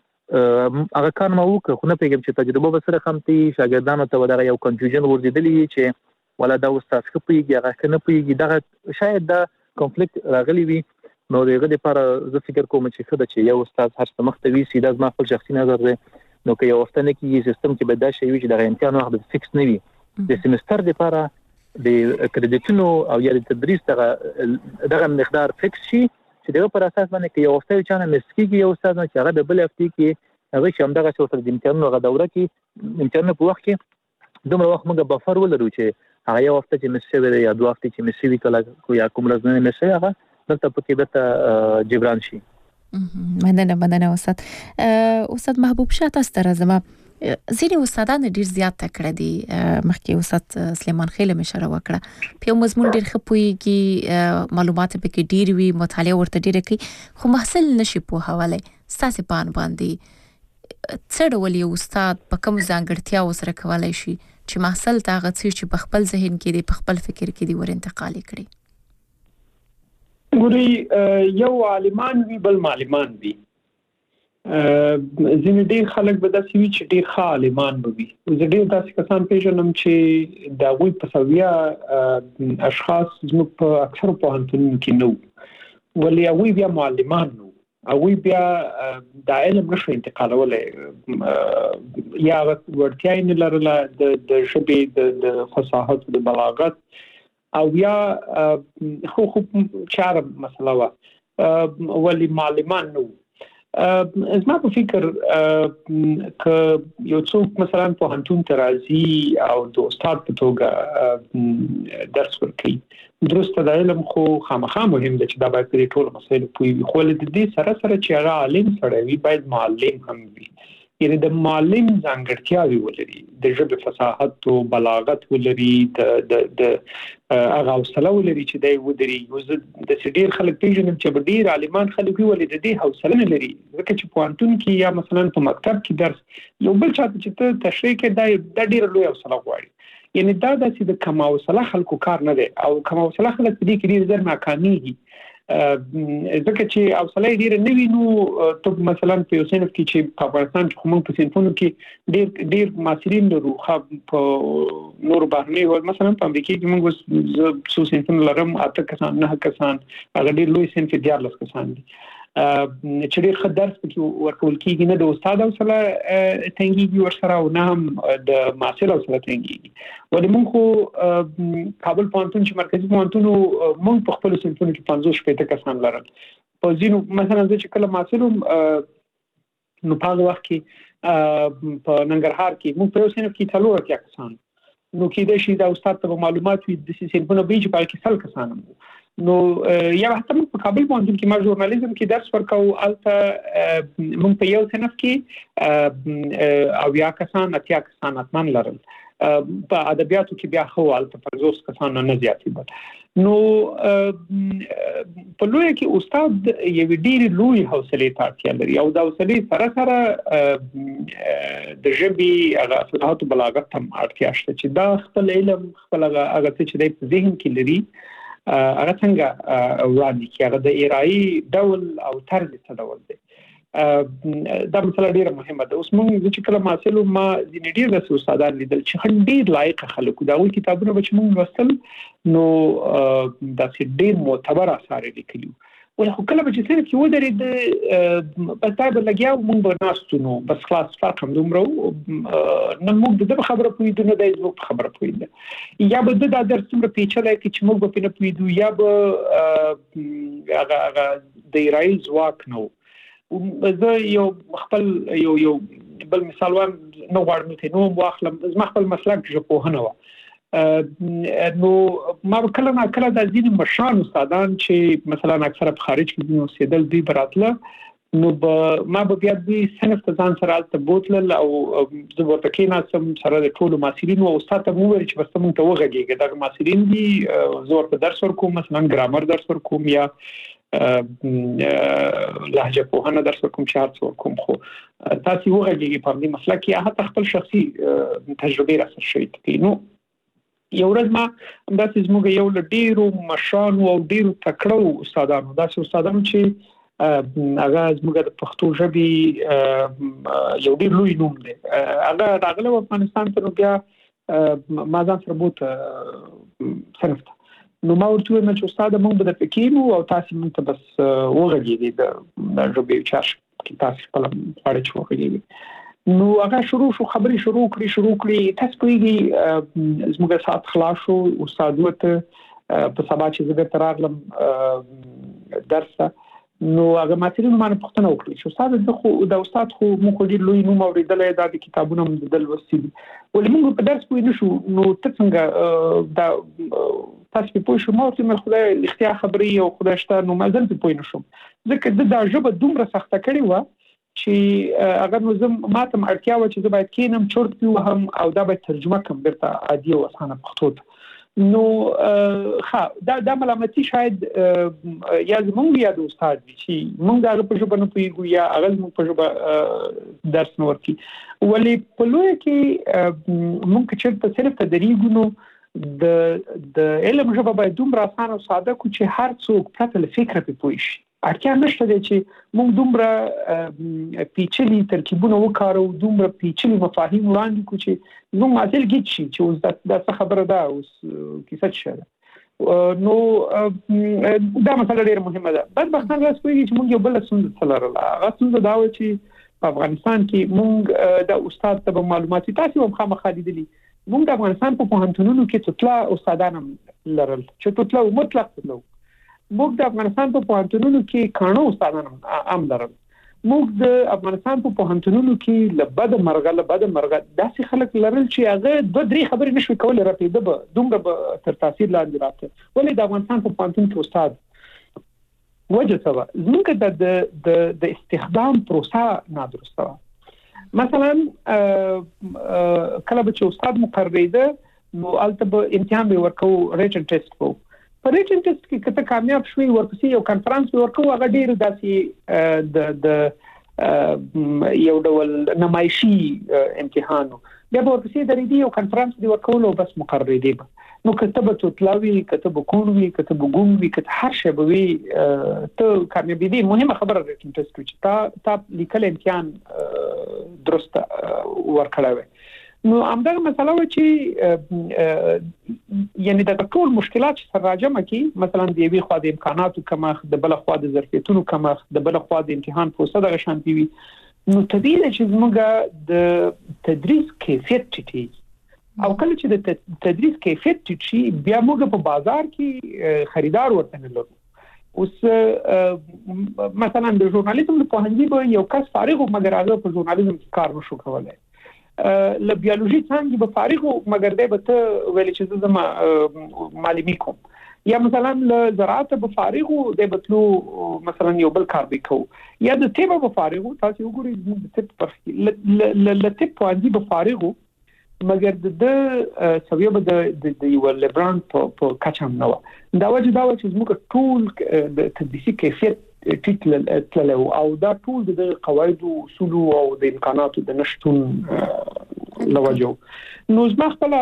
هغه کار مو وکړ خو نه پیګم چې تجربه به سره کمتي شاګردانو ته ودغه یو کنفیوژن ورزيدلی چې ولا دا استاد خپيږي هغه کنه پیږي دغه شاید دا کنفلیکټ راغلی وي نو دغه لپاره زه فکر کوم چې خدای چې یو استاد هر څه مختوي سیده ما خپل شخصي نظر دی نو که یو وخت نه کیږي سیستم کې به دا شی وي چې د امتحان وخت فکس نه وي د سیمستر لپاره د کریډټونو او یا د تدریس دغه مقدار فکس شي چې دغه پر اساس باندې کې یو وخت چانه مسکیږي یو استاد چې هغه د بل هفته کې هغه شم دغه څو تر د امتحانونو غو دوره کې امتحان په وخت کې دومره وخت موږ بفر ولرو چې هغه یو وخت چې مسوي یا دوه هفته چې مسوي کله یا کوم ورځ نه مسوي هغه دلته پکې به جبران شي مننه استاد محبوب شاه تاسو ته راځم ځینې استادان ډیر زیات تکړه دي مخکې استاد سلیمان خیل مشره وکړه په مضمون ډیر خپويږي معلومات به کې ډیر وی مطالعه ورته ډیر کوي خو محصل نشي په حواله ساسې پان باندې څړولې استاد په کوم ځانګړتیا وسره کولای شي چې محصل ته غوښتي چې په خپل ذهن کې دی په خپل فکر کې دی ور انتقال کړي ګوري یو عالمان وی بل معلمان وی ځینې ډېر خلک به داسې وي چې ډېر ښه عالمان به وي زه ډېر داسې کسان پیژنم چې د هغوی په سویه اشخاص زموږ په اکثرو پوهنتونونو کې نه وو ولې هغوی بیا معلمان نه وو هغوی بیا دا علم نشو انتقالولی یا وړتیا یې نه لرله د ژبې د فصاحت د بلاغت او یا خو چاره مسله وه ولې معلمان نه وو زما په فکر ک یو څوک مثلا په هنتون ترازی او د استاد په توګه درس ورکوي درسته د علم خو خامخا مهم ده چې دا باید په ټول مسایلو پوي خو د دې سره سره چې هغه عالم سره وي باید معلم هم وي یعنی د معلم ځانګړتیاوې ولري د ژبې فصاحت او بلاغت ولري د هغه حوصله ولري چې دی ودري د ډیر خلک پیژنم چې ډیر عالمان خلک ولري د دې حوصله نه لري ځکه چې پوهنتون کې یا مثلا په مکتب کې درس یو بل چاته چې ته تشریح کې دا ډیر لوی حوصله غواړي یعنی دا د کم حوصله خلکو کار نه دی او کم حوصله خلک په دې کې ډیر زر ناکامېږي ځکه چې حوصله ډیر نه وي نو ته مثلا په یو صنف کې چې په افغانستان کې کوم په صنفونو کې ډیر ماسرین لرو خو په نور باندې مثلا په امریکا کې موږ څو صنفونه لرم 8 کسان 9 کسان هغه ډیر لوی صنف 14 کسان دي چې ډیر ښه درس پکې ورکول کېږي نه د استاد حوصله تنګيږي ورسره او نه هم د محصل حوصله تنګيږي ولې موږ خو کابل پوهنتون چې مرکزی پوهنتون موږ په خپل صنفونو کې 50 کسان لرل په ځینو مثلا چې کله محصلوم نو په هغه وخت کې په ننګرهار کې موږ په یو صنف کې 3 کسان نو کې د شي د استاد ته معلومات وي د صنفونو به چې په کې 100 کسان نو یا حتی په کابل پوهنتون کې ما ژورنالیزم کې درس ورکاو البته موږ په یو صنف کې او یا کسان اتیا کسان اتمن لرل په ادبیاتو کې بیا خو البته 50 کسان نه زیاتې نو په لوی کې استاد یو ډیر لوی حوصله ته اړتیا لري او د حوصله سره سره د ژبې هغه فصاحت او بلاغت هم اړتیا شته چې دا خپل علم خپل هغه چې د ذهن کې لري هغه څنګه وړاندې کیږي هغه د ایرای ډول او طرز څه ډول دی دا مسله ډیره مهمه ده اوس موږ چې کله محصل ما د ډیر د استادان لیدل چې ډیر لایق خلکو دا ول کتابونه به موږ وستل نو دا چې ډیر معتبر اثار لیکلي ولې کله به چې سره کې ودرې د بس دا لګیاو موږ به ناستو نو بس خلاص فرق هم دومره نه موږ د خبره پوهیدو نه د زموږ خبره پوهیدو یا به د درس څومره پیچلې کې چې موږ به نه پوهیدو یا به هغه د ایرای ځواک نو زه یو خپل یو بل مثال وایم نو غواړم ته نو واخلم زما خپل مسلک ژبپوهنه و نو ما کله نه کله د ځینې مشران استادان چې مثلا اکثره په خارج کې نو سیدل دی براتله نو ما به بیا د صنف ته ځان سره البته بوتل او زه ورته کېناستم سره د ټولو محصلینو او استاد ته مو ویل چې بس موږ ته وغږیږي دا محصلین دي زه ورته درس ورکوم مثلا ګرامر درس ورکوم یا لهجه پوهنه درس ورکوم چې هر څو کوم خو تاسو وغږیږي په دې مسله کې حتی خپل شخصي تجربه راځي شوی نو یو ورځ ما همداسې زموږ یو ډیرو مشران او ډیرو تکړه استادانو داسې استادانو چې هغه زموږ د پښتو ژبې یو ډیر لوی نوم دی هغه راغله افغانستان ته بیا ما ځان سره بوت صرف نو ما ورته ویل چې استاد موږ به د فکرینو او تاسو موږ ته بس وغږیږي د ژبې چارش کې تاسو په اړه چې وغږیږي نو هغه شروع خبري شروع کړی تاسو کویږي زموږ سات خلاص شو استاد وته په سبا چې زه به تراغلم درس نو هغه ماتریال باندې پښتنه وکړي چې استاد د استاد خو موږ ډیر لوی نوم اوریدلې د کتابونو مدل وسیدي ولې موږ په درس پوه نشو نو څنګه دا تاسو په پوه شو مو ته خدای اختیار خبري او خدای شته نو مازال په پوه نشم ځکه د ژبه دومره سخته کړې و چې هغه نو زم ماته اړتیا و چې زه باید کینم چورت پیو هم او دا به ترجمه کوم برته عادي او اسانه پښتو نو دا ملامتي شاید یا زموږ یا د استاد چې موږ دا په ژبه نه پوهیږو یا هغه موږ په ژبه درس نه ورکي ولې په لوی کې موږ چې صرف تدریج نو د علم ژبه باید دومره اسانه او ساده کو چې هر څوک پرته له فکر په پوه شي اړتیا نشته چې موږ دومره پیچلي ترکیبونه وکارو دومره پیچلي مفاهیم وړاندې کو چې موږ مازال گیج شي چې اوس دا څه خبره ده اوس کیسه شه نو دا مسله ډیره مهمه ده بدبختانه راځي چې موږ یو بل څه لرله هغه څه دا و چې په افغانستان کې موږ د استاد ته معلوماتي تاسو هم خامخا لیدلي موږ د افغانستان په پوهنتونونو کې تطلا استادان لرل چې تطلا مطلق تطلا موږ د افغانستان په پوهنتونونو کې کانو استادان هم لرل موږ د افغانستان په پوهنتونونو کې لبد مرغه داسې خلک لرل چې هغه 2-3 خبرې نشوي کولای راپیده به دومره تر تاثیر لاندې راته ولې د افغانستان په پوهنتون کې استاد وجه سبا زموږ د استخدام پروسه نادرسته مثلا کله چې استاد مقرریده نو البته به امتحان به ورکو ریټن ټیسټ کو په ریټن ټیسټ کې کته کامیاب شوي ورپسې یو کانفرنس ورکو هغه ډیر داسې د یو ډول نمایشي امتحان بیا ورپسې د ریډي یو کانفرنس دی ورکول او بس مقرر دی نو کتابه توتلاوي کتابه کونوي کتابه ګونوي کته هر شی به وي ته کامیابی دی مهمه خبره ریټن ټیسټ چې تا لیکل امتحان درست ورکړاوي نو همدغه مسله و چې یعنی د ټول مشکلات چې سره راجمه کی مثلا د یوې خوا د امکاناتو کمښت د بل خوا د ظرفیتونو کمښت د بل خوا د امتحان پروسه د شانتي وي نو طبيعي چې موږ د تدریس کیفیت ټیټي او کله چې د تدریس کیفیت ټیټي بیا موږ په بازار کې خریدار ورته نه لرو اوس مثلا د ژورنالیزم په پوهنځي به یو کس فارغ مګر هغه په ژورنالیزم کې کار نشو کولای ل بیولوژي څنګه به فارغ مګر دی به ته ویل چې زما معلومي کوم یا مثلا ل زراعت به فارغ دی به تلو مثلا یو بل کار وکاو یا د طب به فارغ تاسو وګورئ د طب په ل طب باندې به فارغ مګر د سویه به د یو لبران په کچم نو دا وجه دا چې موږ ټول د تدریسي کیفیت تللو او دا ټول د قواعد او اصول او د امکاناتو د نشټون لوجو نو زما خپل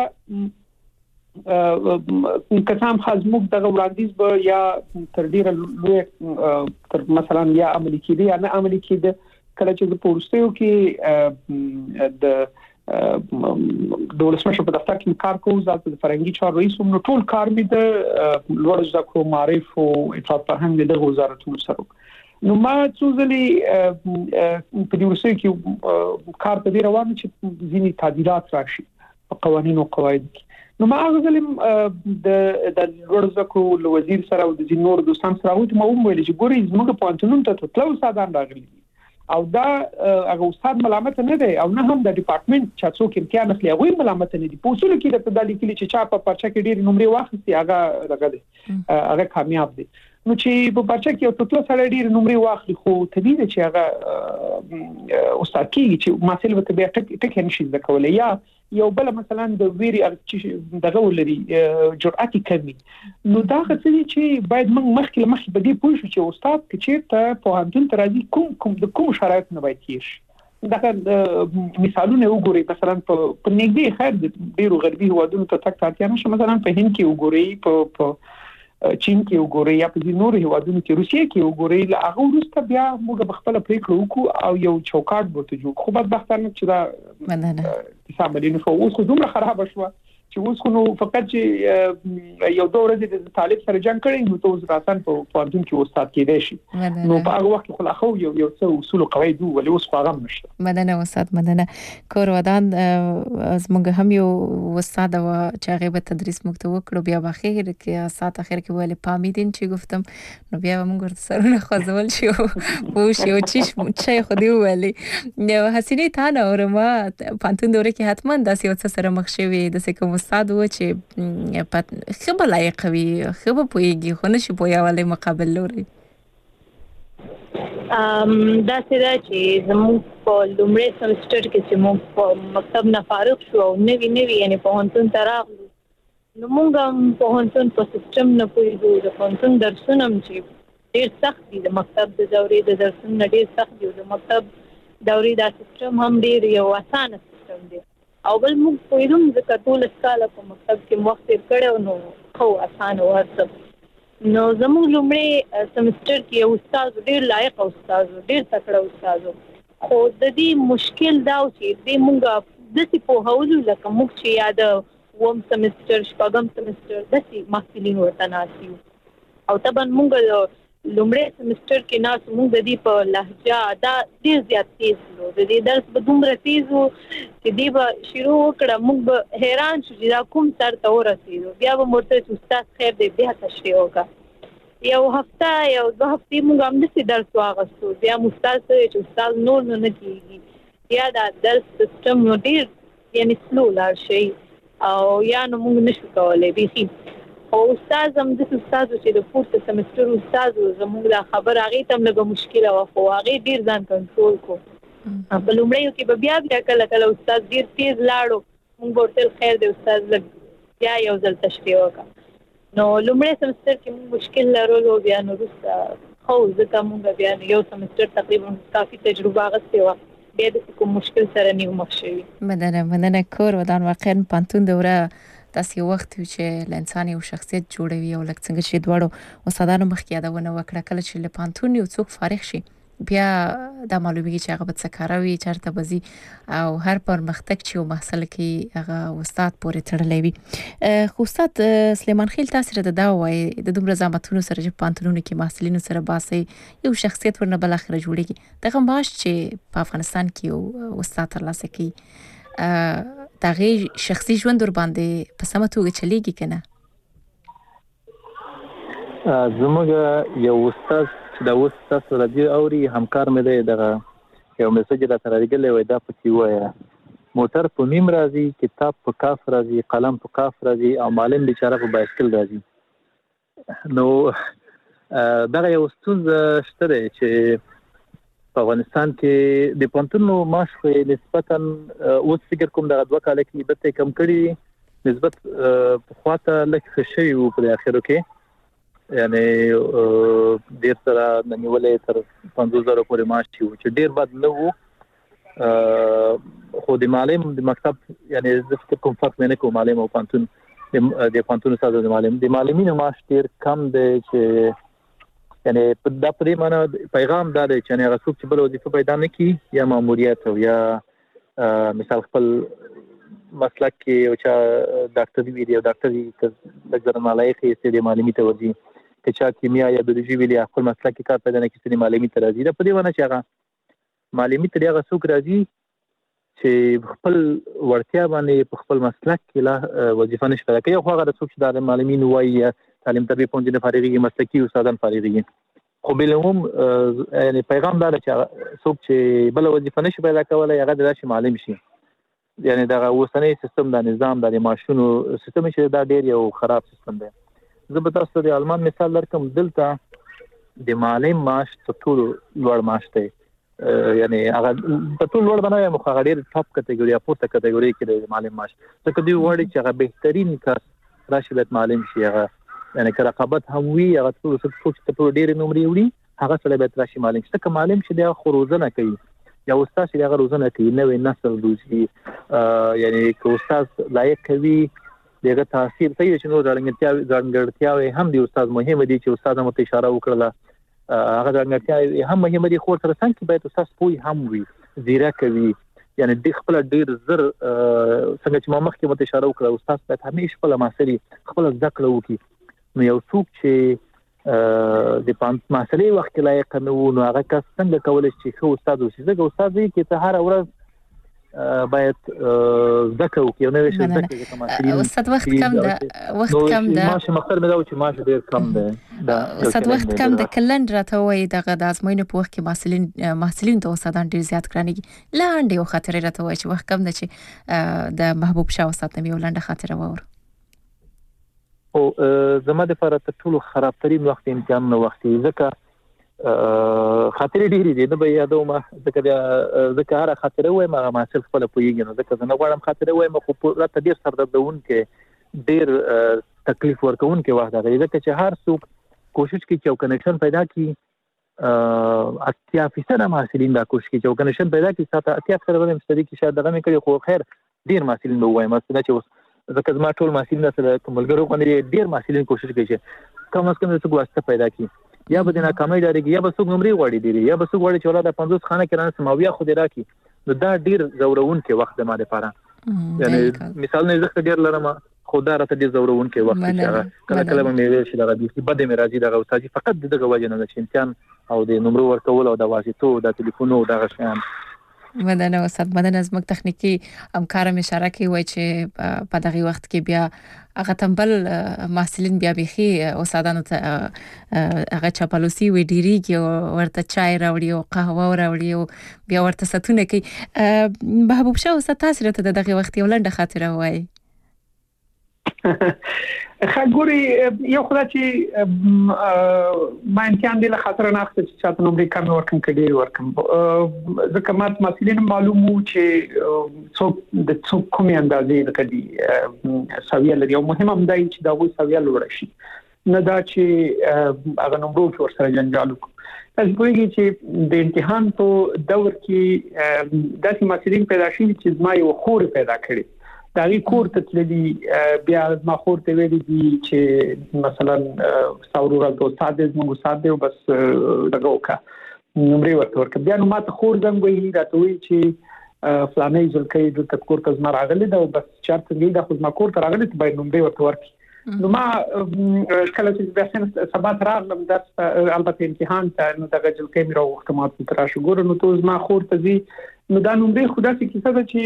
کسان خازموک دغه وړاندیز به یا تر ډیره لوی تر مثلا یا عملي کېدی یا نه عملي کېده کله چې په ورستیو کې د دولسمه په دفتر کې کار کوم ځکه د فرنګي چار رئیس نو ټول کار می د لوړ زده کړو معرف او اطلاعات فرهنګ د وزارتونو سره نو ما څوزلي په دې ورسې کې کار په دې روان چې ځینی تعدیلات راشي په قوانینو او قواعد نو ما غوښتل د لوړ زده کړو وزیر سره او د نور دوستان سره ما وویل چې ګوري زموږ په پوهنتون ته تلو سادان راغلي او دا هغه استاد ملامت نه دی او نه هم د ډپارټمنټ چې څوک امتحان اخلي هغه ملامت نه دي په اصول کې د تدالي کې چې چا په پرچا کې ډیر نمرې واخلي هغه راغلي هغه کامیاب دي نو چې په پرچا کې یو ټوټه سره ډیر نمرې واخلي خو طبيعي چې هغه استاد کې چې مسله به بیا ټک نشي ځکولای یا یو بل مثلا د ویری چې دغه ولري جرأت کوي نو دا غوښتل چې باید موږ مخکې په دې پوه شو چې استاد کې ته په هندون ترازی کوم شرایط نه باید کیږي دا مثالونه وګورئ مثلا په نږدې خیر ډیرو غربي هوادونو ته تک تاریخ نشه مثلا په هند کې وګورئ په چین کې وګورئ یا په نورو هوادونو کې روسیې کې وګورئ لا هغه وروسته بیا موږ خپل پریکړه وکړو او یو چوکاټ بوته جوړ خو بدبختانه چې دا مننه حسابونه خو اوس دومره خراب شو چې اوس خو فقط چې یو دوه ورځې د طالب سره جنگ کړي نو ته ځراتن په پوهنتون کې استاد کېدای شي نو په هغه وخت خو لا خو یو څه اصول او قواعد ولې اوس هغه نشته مننه استاد مننه کور ودان زموږ هم یو استاد و چې هغه به تدریس مکتوب کړو بیا بخیر کې ساعت اخر کې ولې پامیدین چې گفتم نو بیا موږ سره خوځول شو او شو چې خو دی ولې نو حسینه تا نه اورما پانتون دوره کې حتما داسې یو څه سره مخ شوی د کوم استاد و چې په خبره لایق وي خبره پويږي خو نشي پویاواله مقابل لوري دا سره چې زموږ په لومړي سمستر کې چې موږ په مکتب نه فارغ شو او نوی یعنی په هنتون تراغلو نو موږ په هنتون په سیستم نه پوهیږو د هنتون درسونه چې ډیر سخت دي د مکتب د دورې د درسونه ډیر سخت دي د مکتب دورې د سیستم هم ډیر یو اسانه سیستم دی او بل موږ پوهیدم چې ټول اسکاله په مکتب کې وخت تیر کړو نو خو اسانه ورته نو زموږ لومړی سمستر کې یو استاد ډیر لایق استاد ډیر تکړه استاد خو د دې مشکل دا و چې د موږ د سی په هولو لکه موږ چې یاد ووم سمستر شپږم سمستر د سی محصلین ورته ناسیو او طبعا موږ لومړی سمستر کې ناس موږ د دې په لهجه دا ډیر زیات تیز و د دې درس به دومره تیز و چې دی به شروع وکړه موږ به حیران شو چې دا کوم سر ته ورسېدو بیا به مرته چې استاد خیر دی بیا تشریح وکړه یو هفته یو 2 هفتې موږ هم د درس واغستو بیا مستاد چې استاد نور نه کیږي یا د درس سیستم نو ډیر یعنی سلو لار شي او یا نو موږ نشو کولای بيخي او استاد هم د استاد چې د فورث سمستر استاد زموږ د خبر هغه تم له مشکله و خو هغه ډیر ځان کنټرول کو په لومړیو کې بیا کله استاد ډیر تیز لاړو موږ ورته خیر دی استاد لګ یا یو ځل تشریح وکړه نو لومړی سمستر کې موږ مشکل لرلو بیا نو وروسته خو ځکه موږ بیا یو سمستر تقریبا کافي تجربه غوښتې وه بیا د کوم مشکل سره نیو مخ شوي مننه کور ودان واقعا پانتون دوره تاسو وخت چې انسان یو شخصیت جوړوي او لکه څنګه چې دواړو استادانو مخکې یادونه وکړه کله چې له پانتون یو څوک فارغ شي بیا د معلومیږي چې هغه به څه کاروي چرته بزي او هر پرمختګ چې یو محصل کې هغه استاد پورې تړلې وي خو استاد سلیمان خیل تاسو د دا وای د دومره زحمتونو سره چې پانتونونو کې محصلینو سره باسي یو شخصیت ورنه بل اخر جوړيږي دغه معاش چې په افغانستان کې یو استاد ترلاسه کوي دغه شخصي ژوند ور باندې په سمه توګه چلیږي کنه زموږ یو استاد چې دا اوس تاسو راځي اوري همکار مې دی دغه یو میسج را تر راغلی وای دا پکې وای موټر په میم راځي کتاب په کاف راځي قلم په کاف راځي او معلم بیچاره په بایسکل راځي نو دغه یو ستونزه شته چې په افغانستان کې د پانتونو معاش خو نسبتا اوس فکر کوم دغه 2 کال کې به کم کړي نسبت په خواته لکه شوی وو په اخرو کې یعنی ډیر سره نیولې تر 50,000 پورې معاش چې ډیر بد نه وو خو د معلم د مکتب یعنی زه کوم فرق نه کوم معلم او پانتون د پانتون سره د معلمینو معاش ډیر کم دی چې یعنی په د پرې معنی پیغام دا دی چې هغه څوک چې بل وظیفه پیدا نه کی یا ماموریت او یا مثال خپل مسلک کې او چې ډاکټر وی دی او ډاکټر د ځر مالایخ یې د معلومي توجی چې چا کیمیا یا بیولوژي ویلي خپل مسلک کې کار پیدا نه کیږي معلومي تر راځي دا په دې ونه چې هغه معلومي تر هغه څوک راځي چې خپل ورتیا باندې خپل مسلک کې لا وظیفه نشي پیدا کوي خو هغه څوک چې د معلومین وایي تعلیم تربیه پونځه فارغي مسلکي استادان فارغي خو بلهم یعنی پیغام دا چې څوک چې بل وظیفه نشي پیدا کولای هغه د راشي معلم شي یعنی دا اوسنۍ سیستم د نظام د ماشونو سیستم چې دا ډیر یو خراب سیستم دی زه به تاسو د آلمان مثال درکم دلته د معلم معاش ټول لوړ معاش دی یعنی هغه ټول لوړ بنوي مخ غیر ټاپ کټګوري پورته کټګوري کې د معلم معاش ځکه دی وړي چې هغه بهترین کار راشد معلم شي هغه یعنی که رقابت هم وي هغه ټول څه ټول ډیر نمرې وړي هغه سره به راشي معلم چې که معلم چې د خروزنه کوي یا استاد چې هغه روزنه کوي نوې نسل روزي یعنی که استاد لایق کوي دغه تاثیر صحیح چې نو ځانګړتیاوي هم دی استاد مهم دي چې استاد هم ته اشاره وکړه هغه ځانګړتیاوي هم مهم دي خو تر څنګه باید استاد پوي هم وي زیرک وي یعنی د خپل ډیر زر څنګه چې ما مخکې مت اشاره وکړه استاد باید همیشه خپل مسلې خپل ذکر وکړي نو یو څوک چې د پانت مسلې وخت لایق نه و نو هغه کس څنګه کولای شي چې استاد وشي ځکه استاد یې کې ته هر ورځ باید ذکر وکړي نو ویل ذکر کوم استاد وخت کم ده ماشه مختار مې دا چې ماشه ډیر کم ده دا استاد وخت کم ده کلند راته وای دغه د ازموینې په وخت کې محصلین ته استادان ډیر زیات کړنګي لاندې او خاطر راته وای چې وخت کم ده چې د محبوب شاه استاد نبی ولنده خاطر وور او زما د لپاره ته ټول خرابترین وخت امتحان نو وخت ځکه خاطر ډیری دي نو به یادو ما ځکه هر خاطر وای ما مسل خپل پویږي نو ځکه نه غواړم خاطر وای ما خو راته ډیر سردردون کې ډیر تکلیف ورکون کې وخت راځي ځکه چې هر څوک کوشش کوي چې کنیکشن پیدا کړي 80% محصلین دا کوشش کوي چې کنیکشن پیدا کړي ساته 80% ولې مستدی کې شاید دغه مې کړي خو خیر ډیر محصلین وای مثلا چې ځکه زما ټول محصلین سره کوملګرو باندې ډیر محصلین کوشش کوي چې کم از کم څه واسطه پیدا کړي یا به د ناکامۍ ډارېږي یا به څوک نمرې غواړي دی یا به څوک غواړي چې ولا د 50 خانه کې رانه سماویا خو دې راکې نو دا ډیر زورون کې وخت د ما لپاره یعنی مثال نه زخه ډیر لرم خو دا راته ډیر زورون کې وخت چې کله کله مې ویل چې دا د بده مې راځي دا استاد فقط دغه وجه نه چې امتحان او د نمرو ورکول او د واسطو د ټلیفون او د غشان مدنه استاد مدنه زموږ تخنیکی همکار مې اشاره کوي چې په دغه وخت کې بیا هغه تنبل محصلین بیا بيخي استادانو ته هغه چاپلوسی وی ډیریږي او ورته چای راوړي او قهوه راوړي او بیا ورته ستونه کوي. محبوب شاه استاد تاسو ته دغه وخت یو لنډه خاطره وایي. خګوري یو خدای چې ما امتحان دی له خاطر نه اخته چې تاسو نومري کم ورکم کډیر ورکم ځکه مات مسلین معلومو چې څو کومې اندازې د کدي سویه لري او مهم هم دی چې دا وې سویه لوړ شي نه دا چې هغه نومرو کې ورسره جنجال وکړي. تاسو وایي چې د امتحان په دور کې داسې مسلین پیدا شي چې زما یو خور پیدا کړي دا غي کور ته تللی بیا ما خور ته ویلي دي چې مثلا څاورو راځو ساده موږ ساده بس دغه وکا نمبر ورته بیا نو ما ته خور زنګوي راته وی چې فلانه ځلکې د تکور ته زما راغلی دا بس چارت دی د خو ما کور ته راغلی ته باید نمبر ورته ورکی نو ما کله چې بیا سبا راغلم درس البته امتحان ته نو دغه ځلکې مې راوخته ما ته راشه ګور نو ته زما خور ته زی نو دا نومري خدا چې کیسه ده چې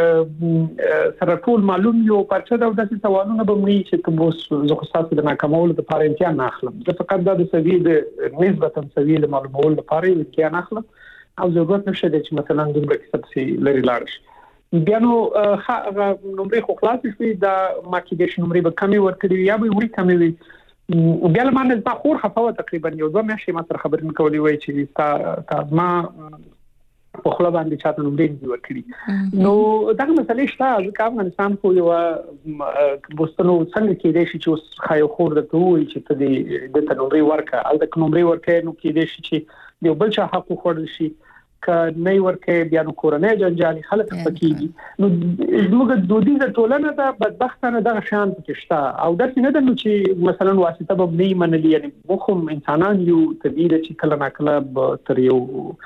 سره ټول معلوم یو پرچه دا داسې سوالونه به مې چې تاسو زه خو تاسو د ناکامولو لپاره امتحان اخلم زه فقط دا د سوي د نسبتا سوي له معلومولو لپاره امتحان اخلم او ضرورت نشته چې مثلا دومره کیسه چې لري لاړ شي بیا نو هغه نومري خو خلاص شي دا ما کې د نومري به کمی ورکړي یا به وړي کمی وي بیا له مانه دا خور خفاوه تقریبا یو دوه میاشتې ما سره خبرې کولې وای چې تا ما په خپل باندې چاته نومري ورکړي نو دا مسله شته چې افغانستان خو یو بوستنو څنګه کېدې شي چې خایو خور د توي چې ته د نومري ورکه ال د نومري ورکه نو کېدې شي چې یو بل چا حق خور شي ک نه ورکه بیا نو کورنۍ جنجالي خلک پکېږي نو موږ د دودیزه ټولنه د بدبختانه دغه شان پکښتا او د نه د نو چې مثلا واسطه به نه منلي یعنی مخم انسانان یو طبيعي چې کله ناکله تر یو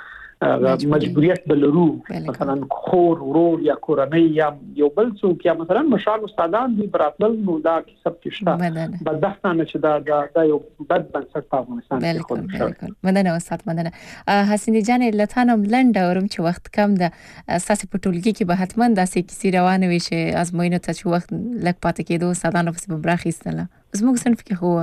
مجبوریت بلرو مثلا خور ورور یا کورنۍ یا یو بل څوک یا مثلا مشال استادان دي براتل نو دا سب کېشته بدبختانه چې دا یو بد بنسټ په افغانستان کې خو مدنه استاد مدنه حسین جان لتانم لنډ اورم چې وخت کم ده اساسي په ټولګي کې به حتما داسې کیسې روانه وي چې ازموینه ته چې وخت لک پاتې کېدو استادانو په برخېستله زموږ صنف کې هو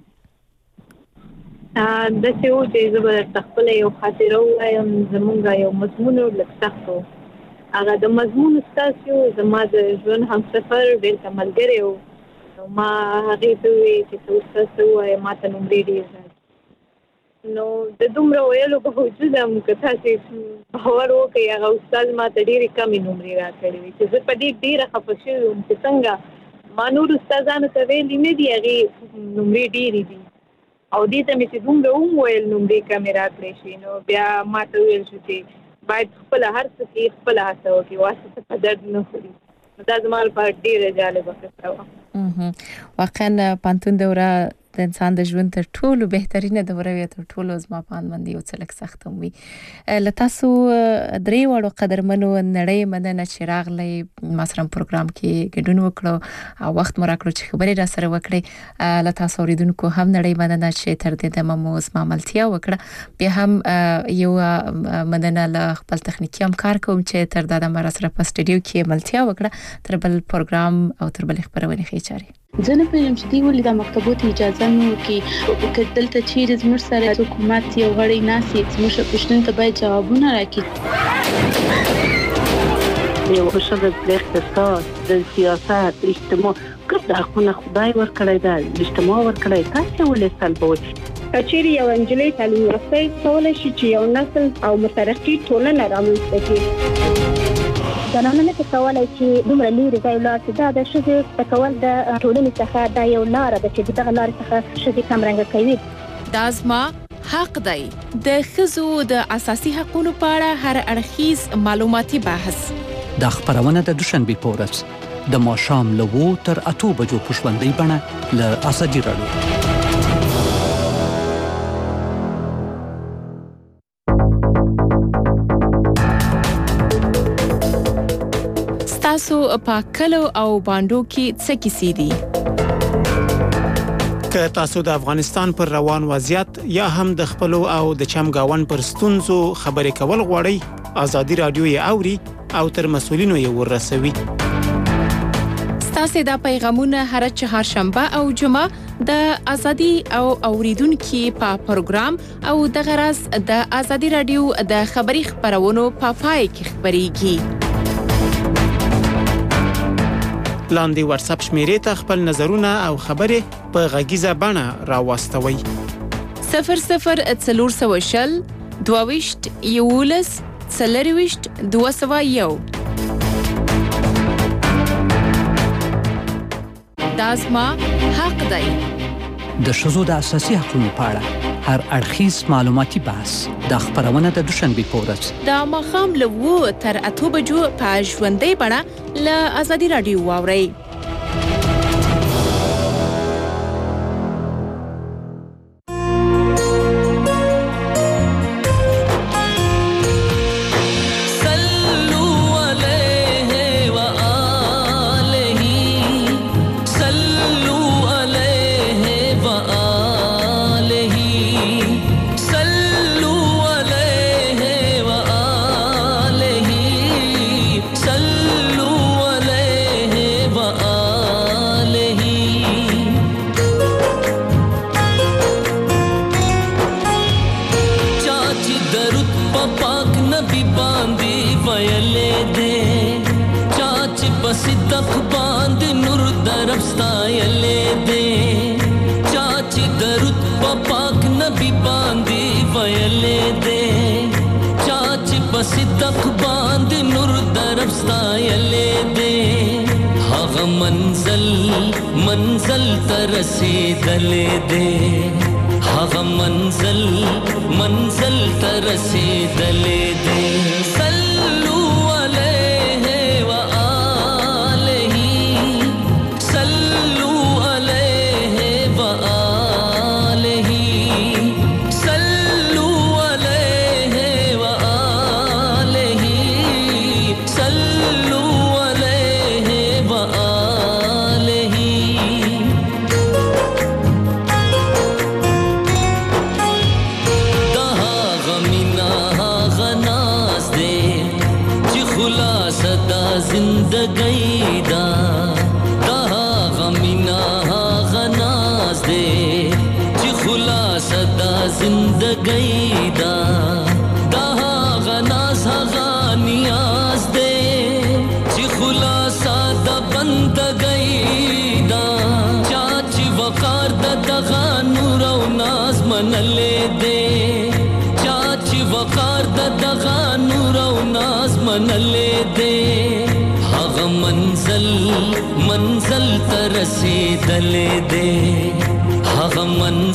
د څو چې زبر تخپل یو خاطره وایم زمونږ یو مضمون لکتاخو هغه د مضمون استاسیو زما د ژوند همسفر ډېر ملګری او ما هغه ته وی چې تاسو وایي ما ته نومري دی نو د دومره ویلو په وجود هم کته چې باور وکړي هغه استاد ما ته ډېر کم نومري راکړي چې زه په دې ډېر خپه شوم چې څنګه ما نور استادانو ته ویلي نه دی هغه نومري ډېر دي او دې ته مې چې دومره وویل نومري کیمرا کړی شي نو بیا ما ته ویل شو چې باید خپل هر څه کې خپل هڅه وکړي واسطه په درد نه خوري دا زما لپاره ډېره جالبه کیسه وه واقعا پانتون دوره د انسان د ژوند تر ټولو بهترینه دوره وي تر ټولو زما پاند باندې یو څه لک سخت وي لتاسو درې وړو قدرمنو نړۍ مدنه چې راغلی ما سره پروګرام کې ګډون وکړو او وخت مو راکړو چې خبرې را سره وکړي لتاسو اوریدونکو هم نړۍ مدنه چې تر دې د مموز معاملتیا وکړه بیا هم یو مدنه له خپل تخنیکی هم کار کوم چې تر دا د مر سره په سټډیو کې عملتیا وکړه تر بل پروګرام او تر بل خبرونه خېچاري ځنه په یم چې دی ولې د مکتبونو اجازه نه ورکي وکړل ته چیرې زموږ سره حکومت یو غړي ناسي زموږ پښتون ته باید جوابونه راکړي یو شبه د اقتصاد د سیاست اجتماع کله خپل خدای ورکړی دا اجتماع ورکړی تاسو ولې سلبوي کچېری یو انجلۍ تعلیم ورسې کولای شي چې یو نسل او مترقي ټولنه رامنځته کړي زنانه نه کولای چې دومره لري ځای لار دا د شذ تکول د ټولنې څخه دا یو لار ده چې دغه لار څخه شذ کم رنګ کوي دا زما حق دی د خزو د اساسي حقوقو په اړه هر اړخیز معلوماتي بحث د خبرونه د دوشنبه پورس د ماښام له 2 تر 8 بجو په شوندې بڼه له اساسي رادیو تاسو په کلو او باندو کې څه کیسې دي که تاسو د افغانستان پر روان وضعیت یا هم د خپل او د چمګاون پر ستونزو خبرې کول غواړئ ازادي رادیو یې اوري او تر مسولینو یې ورسوي. ستاسو د پیغامونه هر چهارشنبه او جمعه د ازادي او اوریدونکو په پروګرام او د غرض د ازادي رادیو د خبري خبرونو په پای کې خبريږي. لاندې واتس اپ شمیرې ته خپل نظرونه او خبرې په غږیزه بڼه راوستوي. 0040 22 یولس 201 دازما حق دی. د ښځو د اساسي حقوقو په اړه هر اړخیز معلوماتي بحث د خبرونه د دوشنبه په ورځ د ماښام له 2 تر 8 بجو په ژوندۍ بڼه له ازادي رادیو واورئ. منزل ترسیدلې دې هغه منزل ترسیدلې دې صلو علیه و آله صلو علیه و آله صلو علیه و آله صلو علیه و زندگی دا غمینا غناز دے چی خلاص دا زندگی دا غناز غانیاز دے چی خلاص دا بندگی دا چاچی وقار دا نور و ناز منلے دے چاچی وقار دا نور و ناز منلے دے منزل ترسیدلې دې هغه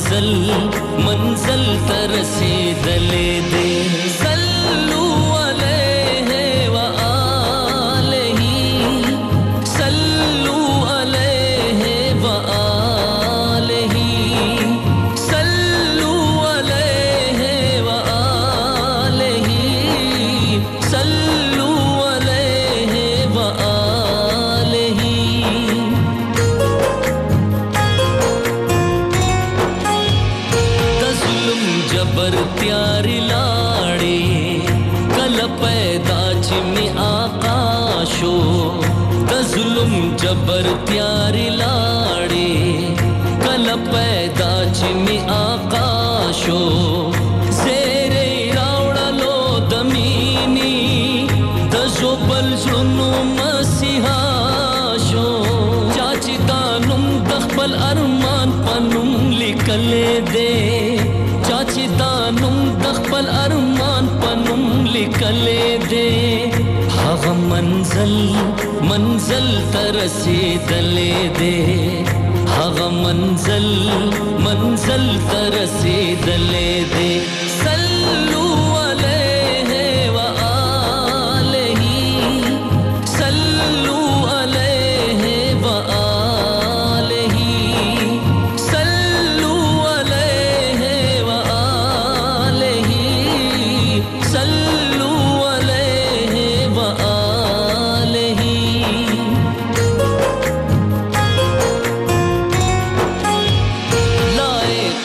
منزل ترسیدلې دې صلو علیه و آله صلو علیه و آله صلو علیه و آله صلو علیه و تیاری لاړې کله پیدا چې می آقاشو د ظلم جبر تیاری لاړې کله پیدا چې می آقاشو زیرې راوړلو د مینې د زوبل ژوندو مسیحا شو چاچی دانم د خپل ارمان پنوم لیکلې دې چاچی دانم د خپل ارمان پنوم لیکلې دې هغه منزل ترسیدلې دې هغه منزل ترسیدلې دې صلو علیه و آله صلو علیه و آله صلو علیه و آله صلو علیه و آله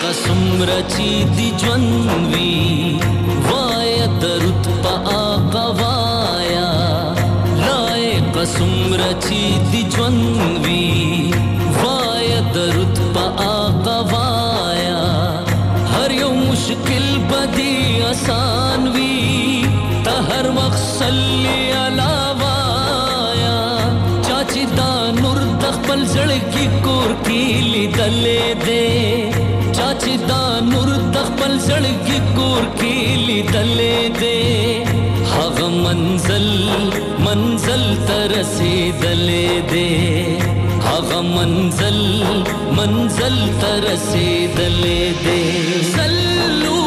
رچی دی جون وی وای درود په آقا بسمره چې د ژوند وی وای درود په آقا وایا هر یو مشکل بدی آسان وی ته هر وخت صلی علی وایا چاچی دا نور د خپل زړګي کور کې لیدلې دې چاچی دا نور د خپل زړګي کور کې لیدلې دې هغه منزل تر رسیدلې دې هغه منزل تر رسیدلې دې صلو